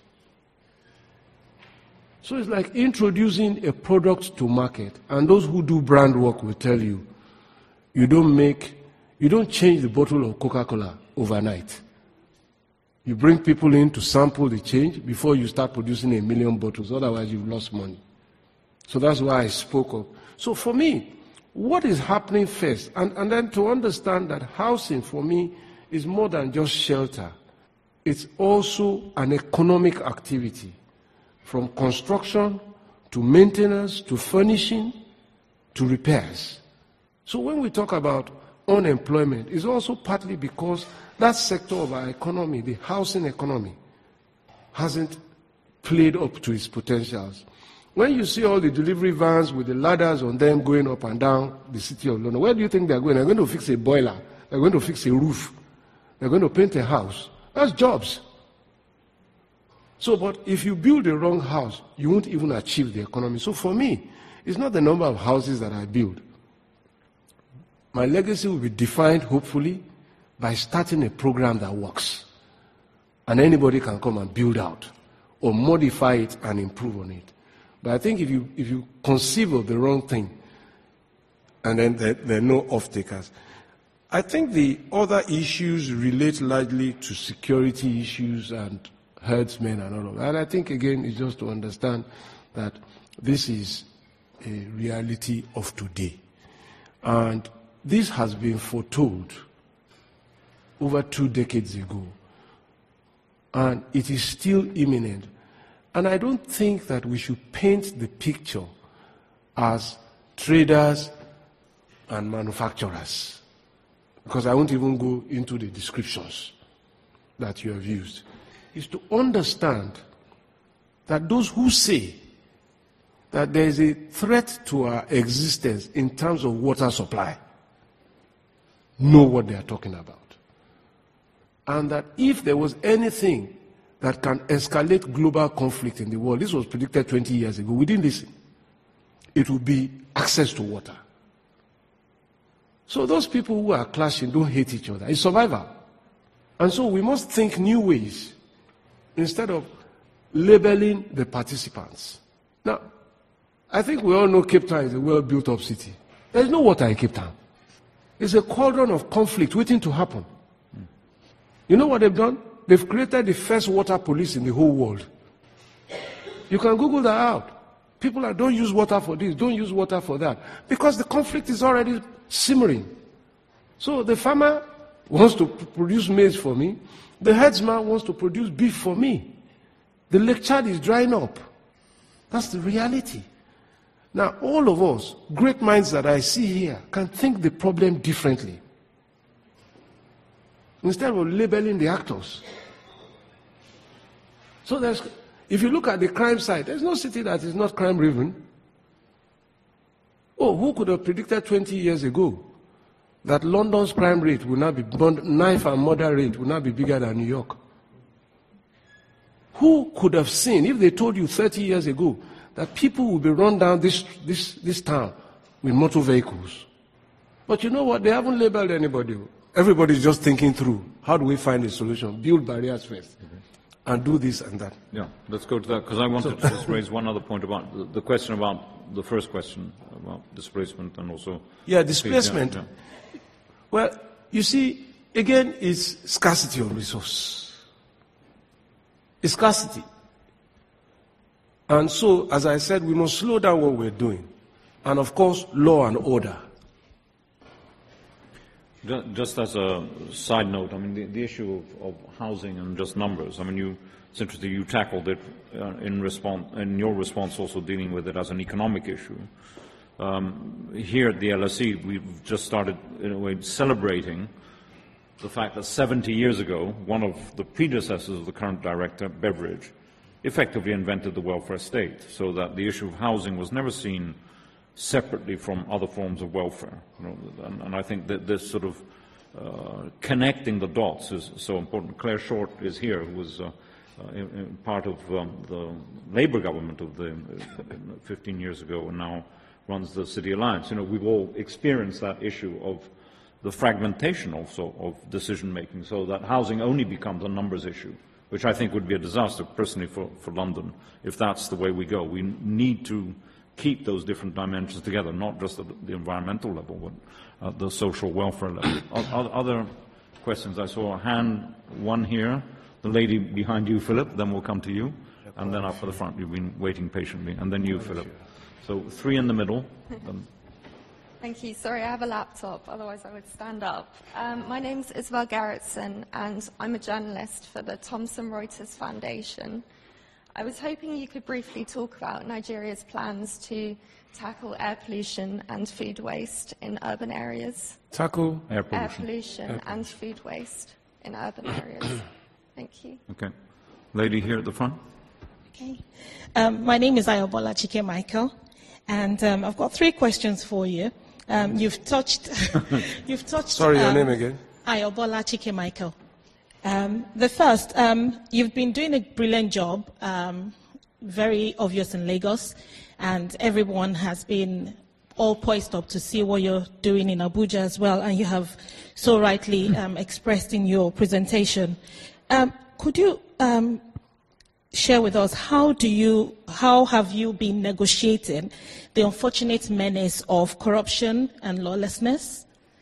So it's like introducing a product to market, and those who do brand work will tell you, you don't make, you don't change the bottle of Coca-Cola overnight. You bring people in to sample the change before you start producing a million bottles, otherwise you've lost money. So that's why I spoke of. So for me, what is happening first, and, and then to understand that housing for me is more than just shelter. It's also an economic activity, from construction to maintenance to furnishing to repairs. So when we talk about unemployment, it's also partly because that sector of our economy, the housing economy, hasn't played up to its potentials. When you see all the delivery vans with the ladders on them going up and down the city of London, where do you think they're going? They're going to fix a boiler. They're going to fix a roof. They're going to paint a house. That's jobs. So, but if you build the wrong house, you won't even achieve the economy. So for me, it's not the number of houses that I build. My legacy will be defined, hopefully, by starting a program that works. And anybody can come and build out or modify it and improve on it. But I think if you, if you conceive of the wrong thing, and then there, there are no off-takers. I think the other issues relate largely to security issues and herdsmen and all of that. And I think, again, it's just to understand that this is a reality of today. And this has been foretold over two decades ago. And it is still imminent. And I don't think that we should paint the picture as traders and manufacturers, because I won't even go into the descriptions that you have used. Is to understand that those who say that there is a threat to our existence in terms of water supply know what they are talking about. And that if there was anything that can escalate global conflict in the world, this was predicted twenty years ago, we didn't listen, it would be access to water. So those people who are clashing don't hate each other. It's survival. And so we must think new ways instead of labeling the participants. Now, I think we all know Cape Town is a well-built-up city. There's no water in Cape Town. It's a cauldron of conflict waiting to happen. You know what they've done? They've created the first water police in the whole world. You can Google that out. People are, don't use water for this, don't use water for that. Because the conflict is already simmering. So the farmer wants to produce maize for me. The herdsman wants to produce beef for me. The Lake Chad is drying up. That's the reality. Now, all of us, great minds that I see here, can think the problem differently. Instead of labeling the actors. So there's, if you look at the crime side, there's no city that is not crime-riven. Oh, who could have predicted twenty years ago that London's crime rate will not be, knife and murder rate will not be bigger than New York? Who could have seen, if they told you thirty years ago, that people will be run down this, this, this town with motor vehicles? But you know what? They haven't labeled anybody. Everybody's just thinking through, how do we find a solution? Build barriers first, mm-hmm. and do this and that. Yeah, let's go to that, because I wanted so, to just raise one other point about the, the question about the first question about displacement and also... Yeah, displacement. Yeah, yeah. Well, you see, again, it's scarcity of resource. It's scarcity. And so, as I said, we must slow down what we're doing. And of course, law and order. Just as a side note, I mean, the, the issue of, of housing and just numbers, I mean, you, it's interesting you tackled it uh, in, response, in your response also dealing with it as an economic issue. Um, here at the L S E, we've just started, in a way, celebrating the fact that seventy years ago, one of the predecessors of the current director, Beveridge, effectively invented the welfare state, so that the issue of housing was never seen separately from other forms of welfare. You know, and, and I think that this sort of uh, connecting the dots is so important. Claire Short is here, who was uh, uh, in, in part of um, the Labour government of the uh, fifteen years ago and now runs the City Alliance. You know, we've all experienced that issue of the fragmentation also of decision-making, so that housing only becomes a numbers issue, which I think would be a disaster, personally, for, for London, if that's the way we go. We need to keep those different dimensions together, not just at the environmental level, but at the social welfare level. Other questions? I saw a hand, one here, the lady behind you, Philip, then we'll come to you, and then up at the front. You've been waiting patiently, and then you, Philip. So three in the middle. Um, Thank you. Sorry, I have a laptop, otherwise I would stand up. Um, my name's Isabel Gerritsen, and I'm a journalist for the Thomson Reuters Foundation. I was hoping you could briefly talk about Nigeria's plans to tackle air pollution and food waste in urban areas. Tackle air pollution, air pollution air and food waste in urban areas. Thank you. Okay. Lady here at the front. Okay. Um, my name is Ayobola Chike Michael, and um, I've got three questions for you. Um, you've touched. you've touched. Sorry, your um, name again? Ayobola Chike Michael. Um, the first, um, you've been doing a brilliant job, um, very obvious in Lagos, and everyone has been all poised up to see what you're doing in Abuja as well, and you have so rightly um, expressed in your presentation. Um, could you um, share with us how do you, how have you been negotiating the unfortunate menace of corruption and lawlessness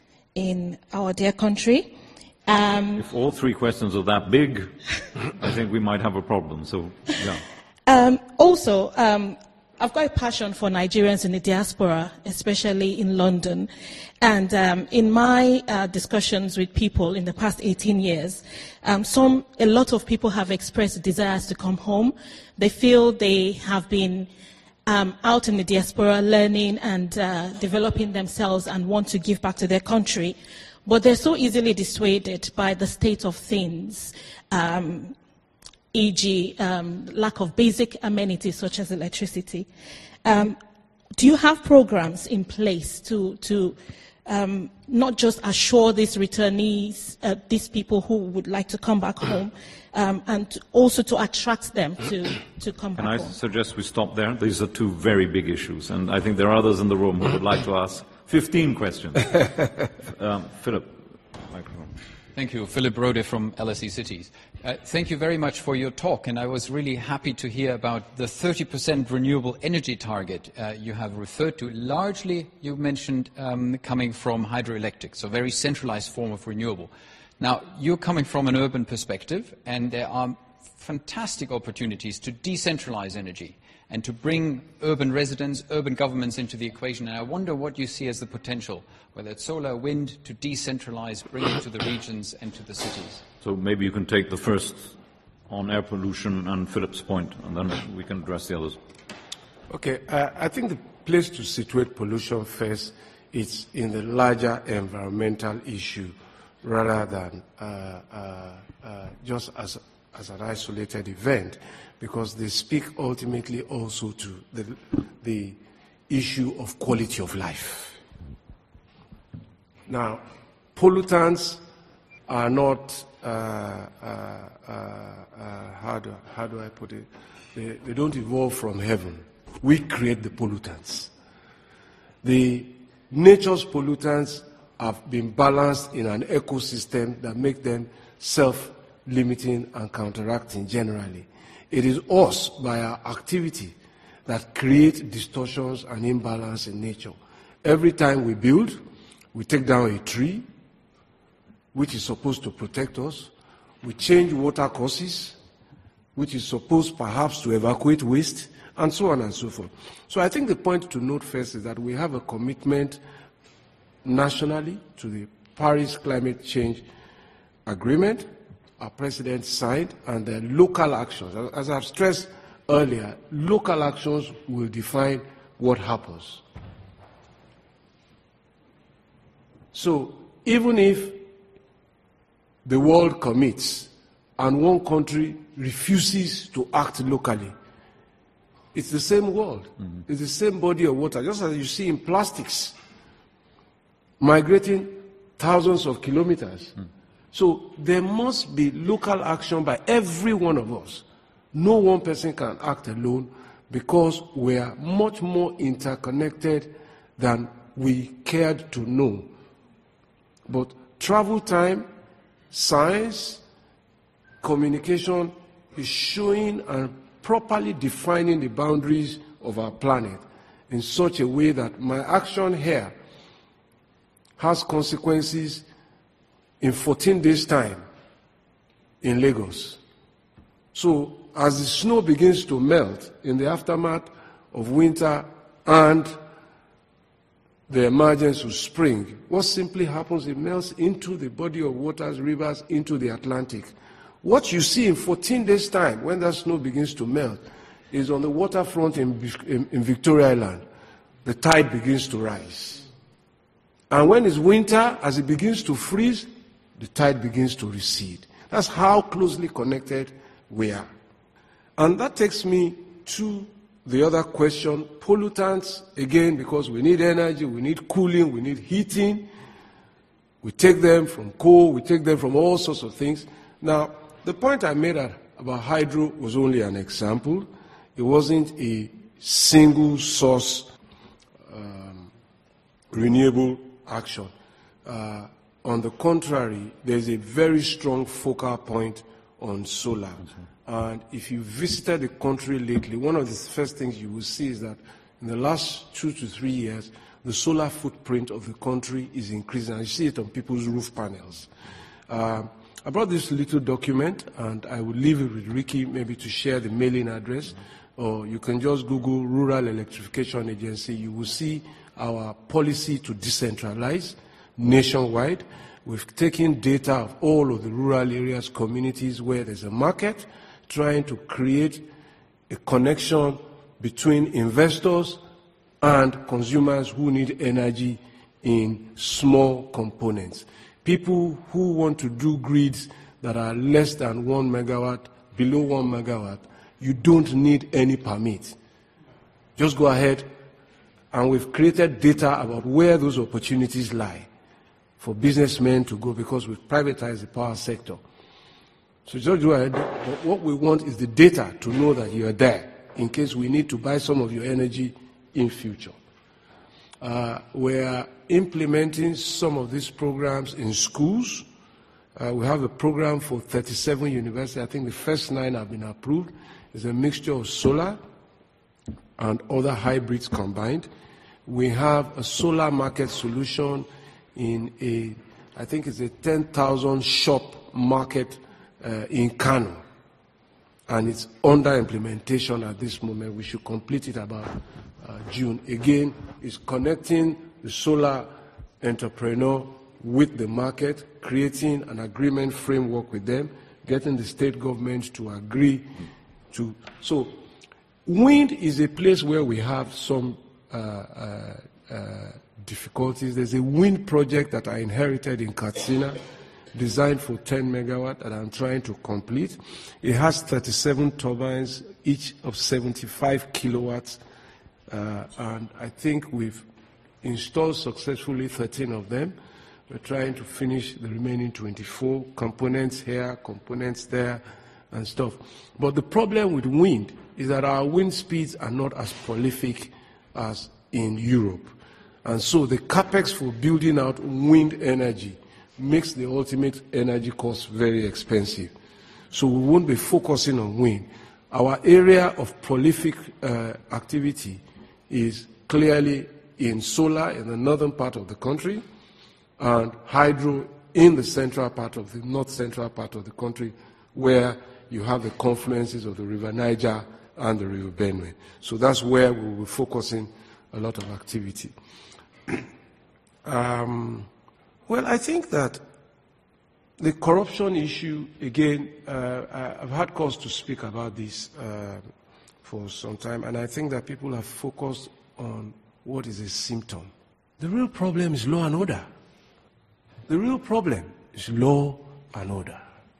in our dear country? Um, if all three questions are that big, I think we might have a problem. So, yeah. Um, also, um, I've got a passion for Nigerians in the diaspora, especially in London. And um, in my uh, discussions with people in the past eighteen years, um, some, a lot of people have expressed desires to come home. They feel they have been um, out in the diaspora learning and uh, developing themselves and want to give back to their country. But they're so easily dissuaded by the state of things. Um, for example, um, lack of basic amenities such as electricity. Um, do you have programs in place to, to um, not just assure these returnees, uh, these people who would like to come back home, um, and also to attract them to, to come Can back I home? suggest we stop there? These are two very big issues, and I think there are others in the room who would like to ask fifteen questions. um, Philip, microphone. Thank you. Philip Rode from L S E Cities. Uh, thank you very much for your talk, and I was really happy to hear about the thirty percent renewable energy target uh, you have referred to. Largely, you mentioned um, coming from hydroelectric, so very centralized form of renewable. Now, you're coming from an urban perspective, and there are fantastic opportunities to decentralize energy and to bring urban residents, urban governments into the equation. And I wonder what you see as the potential, whether it's solar, wind, to decentralize, bring it to the regions and to the cities. So maybe you can take the first on air pollution and Philip's point, and then we can address the others. Okay, uh, I think the place to situate pollution first is in the larger environmental issue rather than uh, uh, uh, just as, as an isolated event, because they speak ultimately also to the, the issue of quality of life. Now, pollutants are not, uh, uh, uh, uh, how, do, how do I put it, they, they don't evolve from heaven. We create the pollutants. The nature's pollutants have been balanced in an ecosystem that make them self-limiting and counteracting generally. It is us, by our activity, that create distortions and imbalance in nature. Every time we build, we take down a tree, which is supposed to protect us. We change water courses, which is supposed perhaps to evacuate waste, and so on and so forth. So I think the point to note first is that we have a commitment nationally to the Paris Climate Change Agreement. Our president signed, and the local actions. As I've stressed earlier, local actions will define what happens. So even if the world commits and one country refuses to act locally, it's the same world. Mm-hmm. It's the same body of water, just as you see in plastics, migrating thousands of kilometers. Mm. So there must be local action by every one of us. No one person can act alone because we are much more interconnected than we cared to know. But travel time, science, communication is showing and properly defining the boundaries of our planet in such a way that my action here has consequences in fourteen days' time in Lagos. So as the snow begins to melt in the aftermath of winter and the emergence of spring, what simply happens, it melts into the body of waters, rivers, into the Atlantic. What you see in fourteen days' time, when that snow begins to melt, is on the waterfront in, in, in Victoria Island, the tide begins to rise. And when it's winter, as it begins to freeze, the tide begins to recede. That's how closely connected we are. And that takes me to the other question, pollutants, again, because we need energy, we need cooling, we need heating. We take them from coal, we take them from all sorts of things. Now, the point I made about hydro was only an example. It wasn't a single source um, renewable action. Uh, on the contrary, there's a very strong focal point on solar. And if you visited the country lately, one of the first things you will see is that in the last two to three years, the solar footprint of the country is increasing. And you see it on people's roof panels. Uh, I brought this little document, and I will leave it with Ricky maybe to share the mailing address, or you can just Google Rural Electrification Agency. You will see our policy to decentralize nationwide. We've taken data of all of the rural areas, communities where there's a market, trying to create a connection between investors and consumers who need energy in small components. People who want to do grids that are less than one megawatt, below one megawatt, you don't need any permit. Just go ahead, and we've created data about where those opportunities lie for businessmen to go, because we've privatized the power sector. So just go ahead, but what we want is the data to know that you are there in case we need to buy some of your energy in future. Uh, we're implementing some of these programs in schools. Uh, we have a program for thirty-seven universities. I think the first nine have been approved. It's a mixture of solar and other hybrids combined. We have a solar market solution in a, I think it's a ten thousand shop market uh, in Kano. And it's under implementation at this moment. We should complete it about uh, June. Again, it's connecting the solar entrepreneur with the market, creating an agreement framework with them, getting the state government to agree to. So wind is a place where we have some uh, uh, uh, difficulties. There's a wind project that I inherited in Katsina, designed for ten megawatt, that I'm trying to complete. It has thirty-seven turbines, each of seventy-five kilowatts, uh, and I think we've installed successfully thirteen of them. We're trying to finish the remaining twenty-four, components here, components there, and stuff. But the problem with wind is that our wind speeds are not as prolific as in Europe. And so the capex for building out wind energy makes the ultimate energy cost very expensive. So we won't be focusing on wind. Our area of prolific uh, activity is clearly in solar in the northern part of the country, and hydro in the central part of the north central part of the country, where you have the confluences of the River Niger and the River Benue. So that's where we will be focusing a lot of activity. um, well, I think that the corruption issue, again, uh, I've had cause to speak about this uh, for some time, and I think that people have focused on what is a symptom. The real problem is law and order. The real problem is law and order.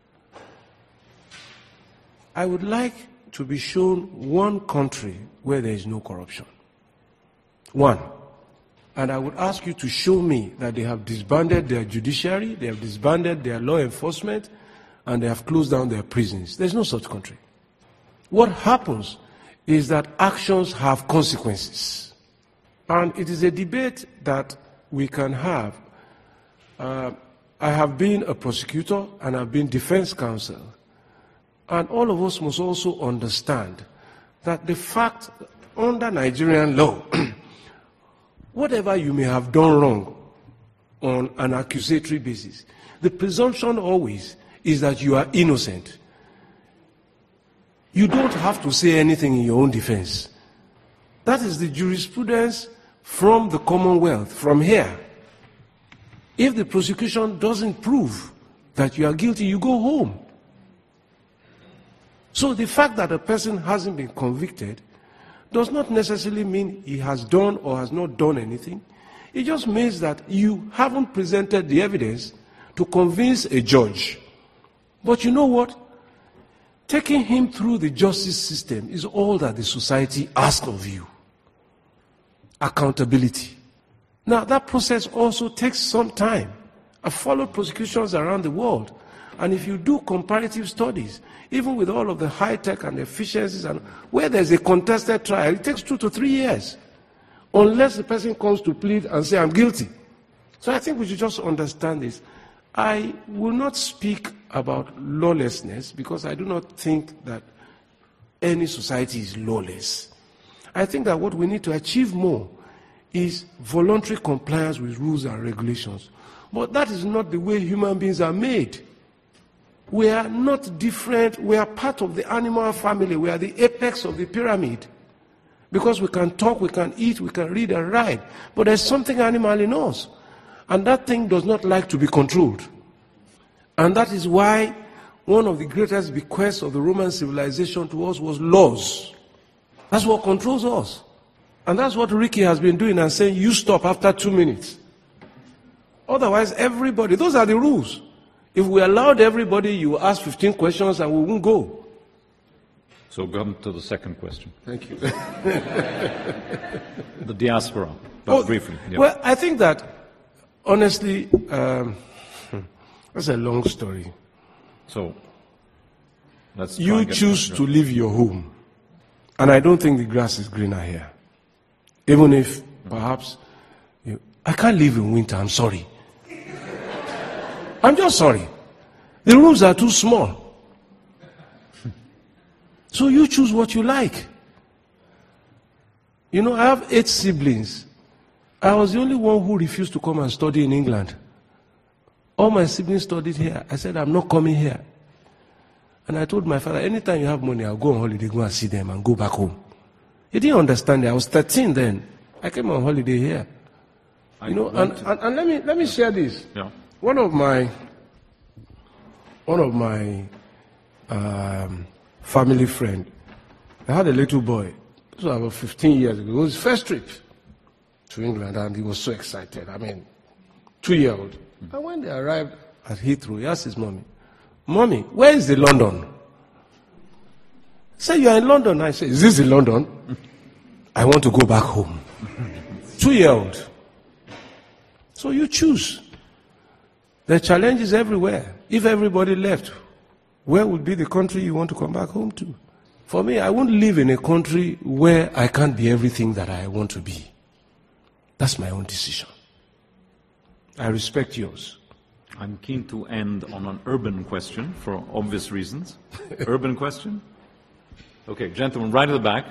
I would like to be shown one country where there is no corruption. One. And I would ask you to show me that they have disbanded their judiciary, they have disbanded their law enforcement, and they have closed down their prisons. There's no such country. What happens is that actions have consequences. And it is a debate that we can have. Uh, I have been a prosecutor and I've been defense counsel. And all of us must also understand that the fact under Nigerian law, whatever you may have done wrong on an accusatory basis, the presumption always is that you are innocent. You don't have to say anything in your own defense. That is the jurisprudence from the Commonwealth, from here. If the prosecution doesn't prove that you are guilty, you go home. So the fact that a person hasn't been convicted does not necessarily mean he has done or has not done anything. It just means that you haven't presented the evidence to convince a judge. But you know what? taking him through the justice system is all that the society asks of you. Accountability. Now, that process also takes some time. I've followed prosecutions around the world, and if you do comparative studies, even with all of the high tech and efficiencies, and where there's a contested trial, it takes two to three years, unless the person comes to plead and say, I'm guilty. So I think we should just understand this. I will not speak about lawlessness because I do not think that any society is lawless. I think that what we need to achieve more is voluntary compliance with rules and regulations. But that is not the way human beings are made. We are not different. We are part of the animal family. We are the apex of the pyramid. Because we can talk, we can eat, we can read and write. But there's something animal in us. And that thing does not like to be controlled. And that is why one of the greatest bequests of the Roman civilization to us was laws. That's what controls us. And that's what Ricky has been doing and saying, you stop after two minutes. Otherwise, everybody, those are the rules. If we allowed everybody, you ask fifteen questions and we won't go. So come to the second question. Thank you. The diaspora, but oh, briefly. Yeah. Well, I think that, honestly, um, that's a long story. So, let's try You and get choose that. to leave your home. And I don't think the grass is greener here. Even if, perhaps, you, I can't live in winter, I'm sorry. I'm just sorry. The rooms are too small. So you choose what you like. You know, I have eight siblings. I was the only one who refused to come and study in England. All my siblings studied here. I said, I'm not coming here. And I told my father, anytime you have money, I'll go on holiday, go and see them and go back home. He didn't understand it. I was thirteen then. I came on holiday here. I You know, and, and, and let me let me share this. Yeah. One of my one of my um, family friend, I had a little boy. This was about fifteen years ago. It was his first trip to England, and he was so excited. I mean, two-year-old. Mm-hmm. And when they arrived at Heathrow, he asked his mommy, "Mommy, where is the London?" Say, "You are in London." I say, "Is this in London?" I want to go back home. Two-year-old. So you choose. The challenge is everywhere. If everybody left, where would be the country you want to come back home to? For me, I won't live in a country where I can't be everything that I want to be. That's my own decision. I respect yours. I'm keen to end on an urban question for obvious reasons. Urban question? Okay, gentlemen, right at the back.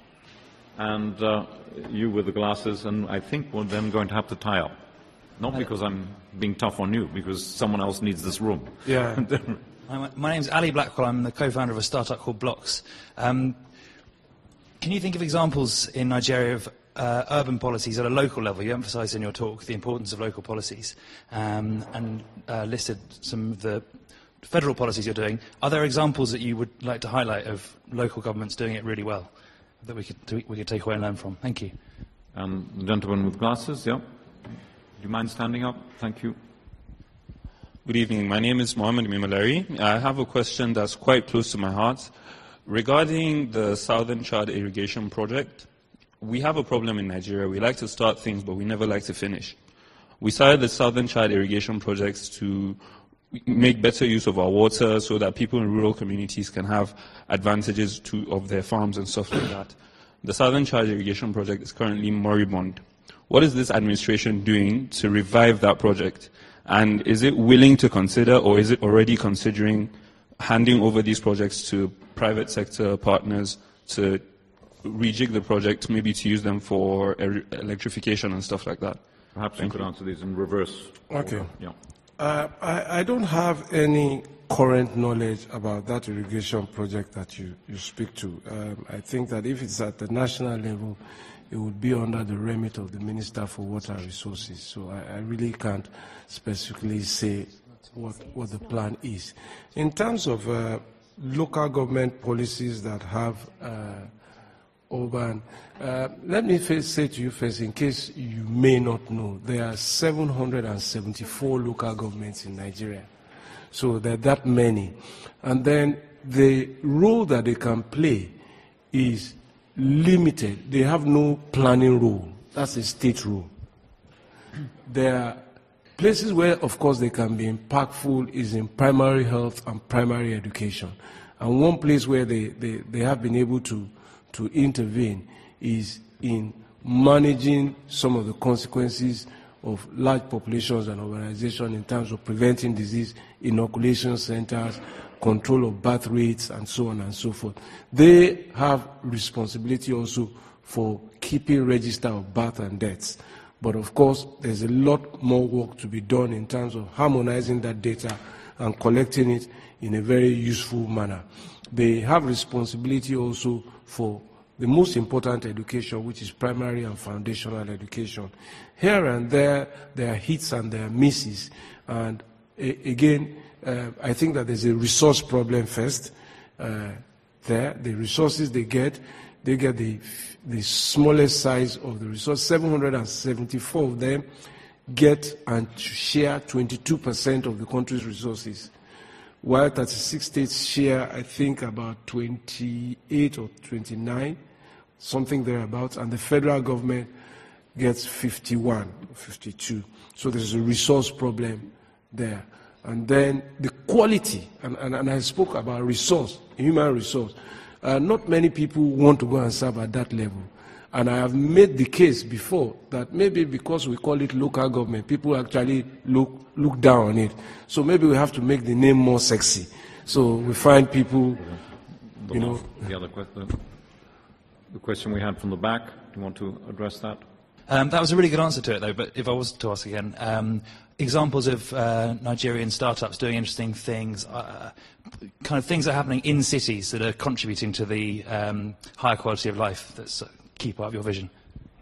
And uh, you with the glasses, and I think we're then going to have to tie up. Not because I'm being tough on you, because someone else needs this room. Yeah. Hi, my name's Ali Blackwell. I'm the co-founder of a startup called Blocks. Um, can you think of examples in Nigeria of uh, urban policies at a local level? You emphasised in your talk the importance of local policies um, and uh, listed some of the federal policies you're doing. Are there examples that you would like to highlight of local governments doing it really well that we could, we could take away and learn from? Thank you. Um, the gentleman with glasses, yeah. Do you mind standing up? Thank you. Good evening. My name is Mohammed Mimalari. I have a question that's quite close to my heart. Regarding the Southern Chad Irrigation Project, we have a problem in Nigeria. We like to start things, but we never like to finish. We started the Southern Chad Irrigation Projects to make better use of our water so that people in rural communities can have advantages to, of their farms and stuff like that. The Southern Chad Irrigation Project is currently moribund. What is this administration doing to revive that project? And is it willing to consider, or is it already considering handing over these projects to private sector partners to rejig the project, maybe to use them for er electrification and stuff like that? Perhaps Thank you could you. answer these in reverse. Okay. Order. Yeah. Uh, I, I don't have any current knowledge about that irrigation project that you, you speak to. Um, I think that if it's at the national level, it would be under the remit of the Minister for Water Resources. So I, I really can't specifically say what, what the plan is. In terms of uh, local government policies that have uh, urban, uh, let me first say to you first, in case you may not know, there are seven hundred seventy-four local governments in Nigeria. So there are that many. And then the role that they can play is limited. They have no planning role. That's a state role. There are places where, of course, they can be impactful is in primary health and primary education. And one place where they, they, they have been able to, to intervene is in managing some of the consequences of large populations and urbanization in terms of preventing disease, inoculation centers, control of birth rates, and so on and so forth. They have responsibility also for keeping register of birth and deaths. But of course, there's a lot more work to be done in terms of harmonizing that data and collecting it in a very useful manner. They have responsibility also for the most important education, which is primary and foundational education. Here and there, there are hits and there are misses. And a again, uh, I think that there's a resource problem first. Uh, there, the resources they get, they get the, the smallest size of the resource. seven hundred seventy-four of them get and share twenty-two percent of the country's resources, while thirty-six states share, I think, about twenty-eight or twenty-nine, something thereabouts, and the federal government gets fifty-one or fifty-two. So there's a resource problem there. And then the quality, and, and, and I spoke about resource, human resource. Uh, not many people want to go and serve at that level. And I have made the case before that maybe because we call it local government, people actually look, look down on it. So maybe we have to make the name more sexy. So we find people, you know. The other question, the question we had from the back, do you want to address that? Um, that was a really good answer to it, though, but if I was to ask again, um, examples of uh, Nigerian startups doing interesting things, uh, kind of things that are happening in cities that are contributing to the um, higher quality of life that's a key part of your vision.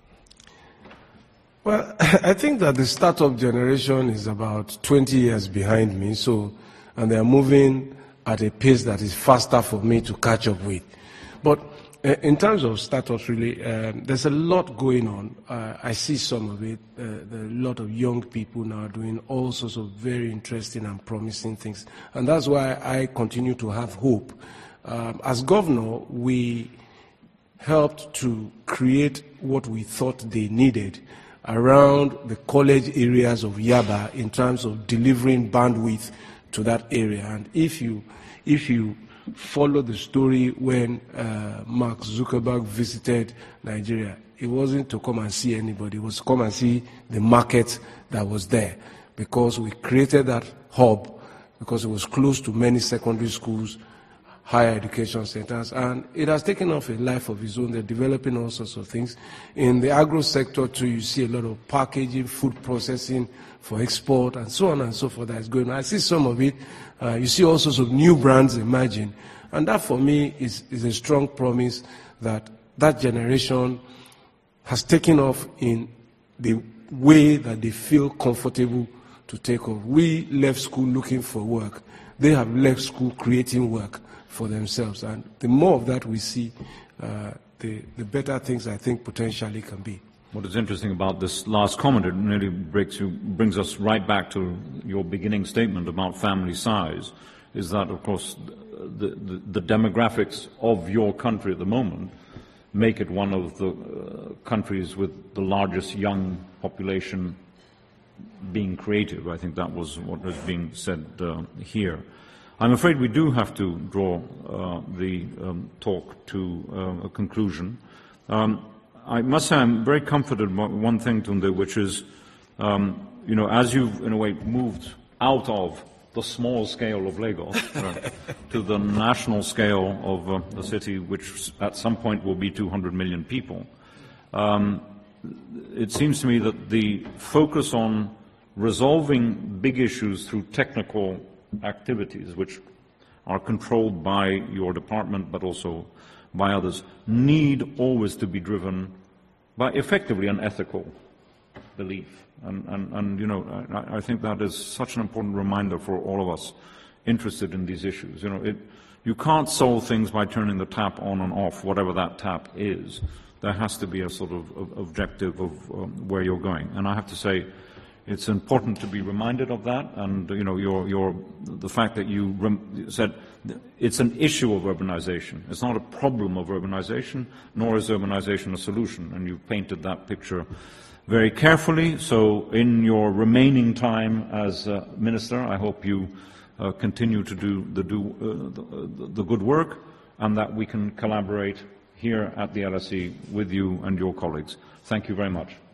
Well, I think that the startup generation is about twenty years behind me, so, and they are moving at a pace that is faster for me to catch up with. But uh, in terms of startups, really, um, there's a lot going on. Uh, I see some of it. Uh, there are a lot of young people now doing all sorts of very interesting and promising things. And that's why I continue to have hope. Um, as governor, we helped to create what we thought they needed around the college areas of Yaba in terms of delivering bandwidth to that area. And if you, if you follow the story when uh, Mark Zuckerberg visited Nigeria, it wasn't to come and see anybody, it was to come and see the market that was there, because we created that hub because it was close to many secondary schools, higher education centers, and it has taken off a life of its own. They're developing all sorts of things. In the agro sector too, you see a lot of packaging, food processing for export, and so on and so forth that is going on. I see some of it. Uh, you see all sorts of new brands emerging. And that for me is, is a strong promise that that generation has taken off in the way that they feel comfortable to take off. We left school looking for work. They have left school creating work for themselves. And the more of that we see, uh, the, the better things I think potentially can be. What is interesting about this last comment, it nearly breaks you, brings us right back to your beginning statement about family size, is that, of course, the, the, the demographics of your country at the moment make it one of the uh, countries with the largest young population being created. I think that was what was being said uh, here. I'm afraid we do have to draw uh, the um, talk to uh, a conclusion. Um, I must say I'm very comforted by one thing, Tunde, which is, um, you know, as you've, in a way, moved out of the small scale of Lagos uh, to the national scale of uh, the city, which at some point will be two hundred million people, um, it seems to me that the focus on resolving big issues through technical activities, which are controlled by your department but also by others, need always to be driven by effectively an ethical belief. And, and, and you know, I, I think that is such an important reminder for all of us interested in these issues. You know, it, you can't solve things by turning the tap on and off, whatever that tap is. There has to be a sort of, of objective of um, where you're going. And I have to say, It's important to be reminded of that, and you know, your, your, the fact that you rem said it's an issue of urbanization. It's not a problem of urbanization, nor is urbanization a solution, and you've painted that picture very carefully. So in your remaining time as uh, Minister, I hope you uh, continue to do, the, do uh, the, the good work, and that we can collaborate here at the L S E with you and your colleagues. Thank you very much.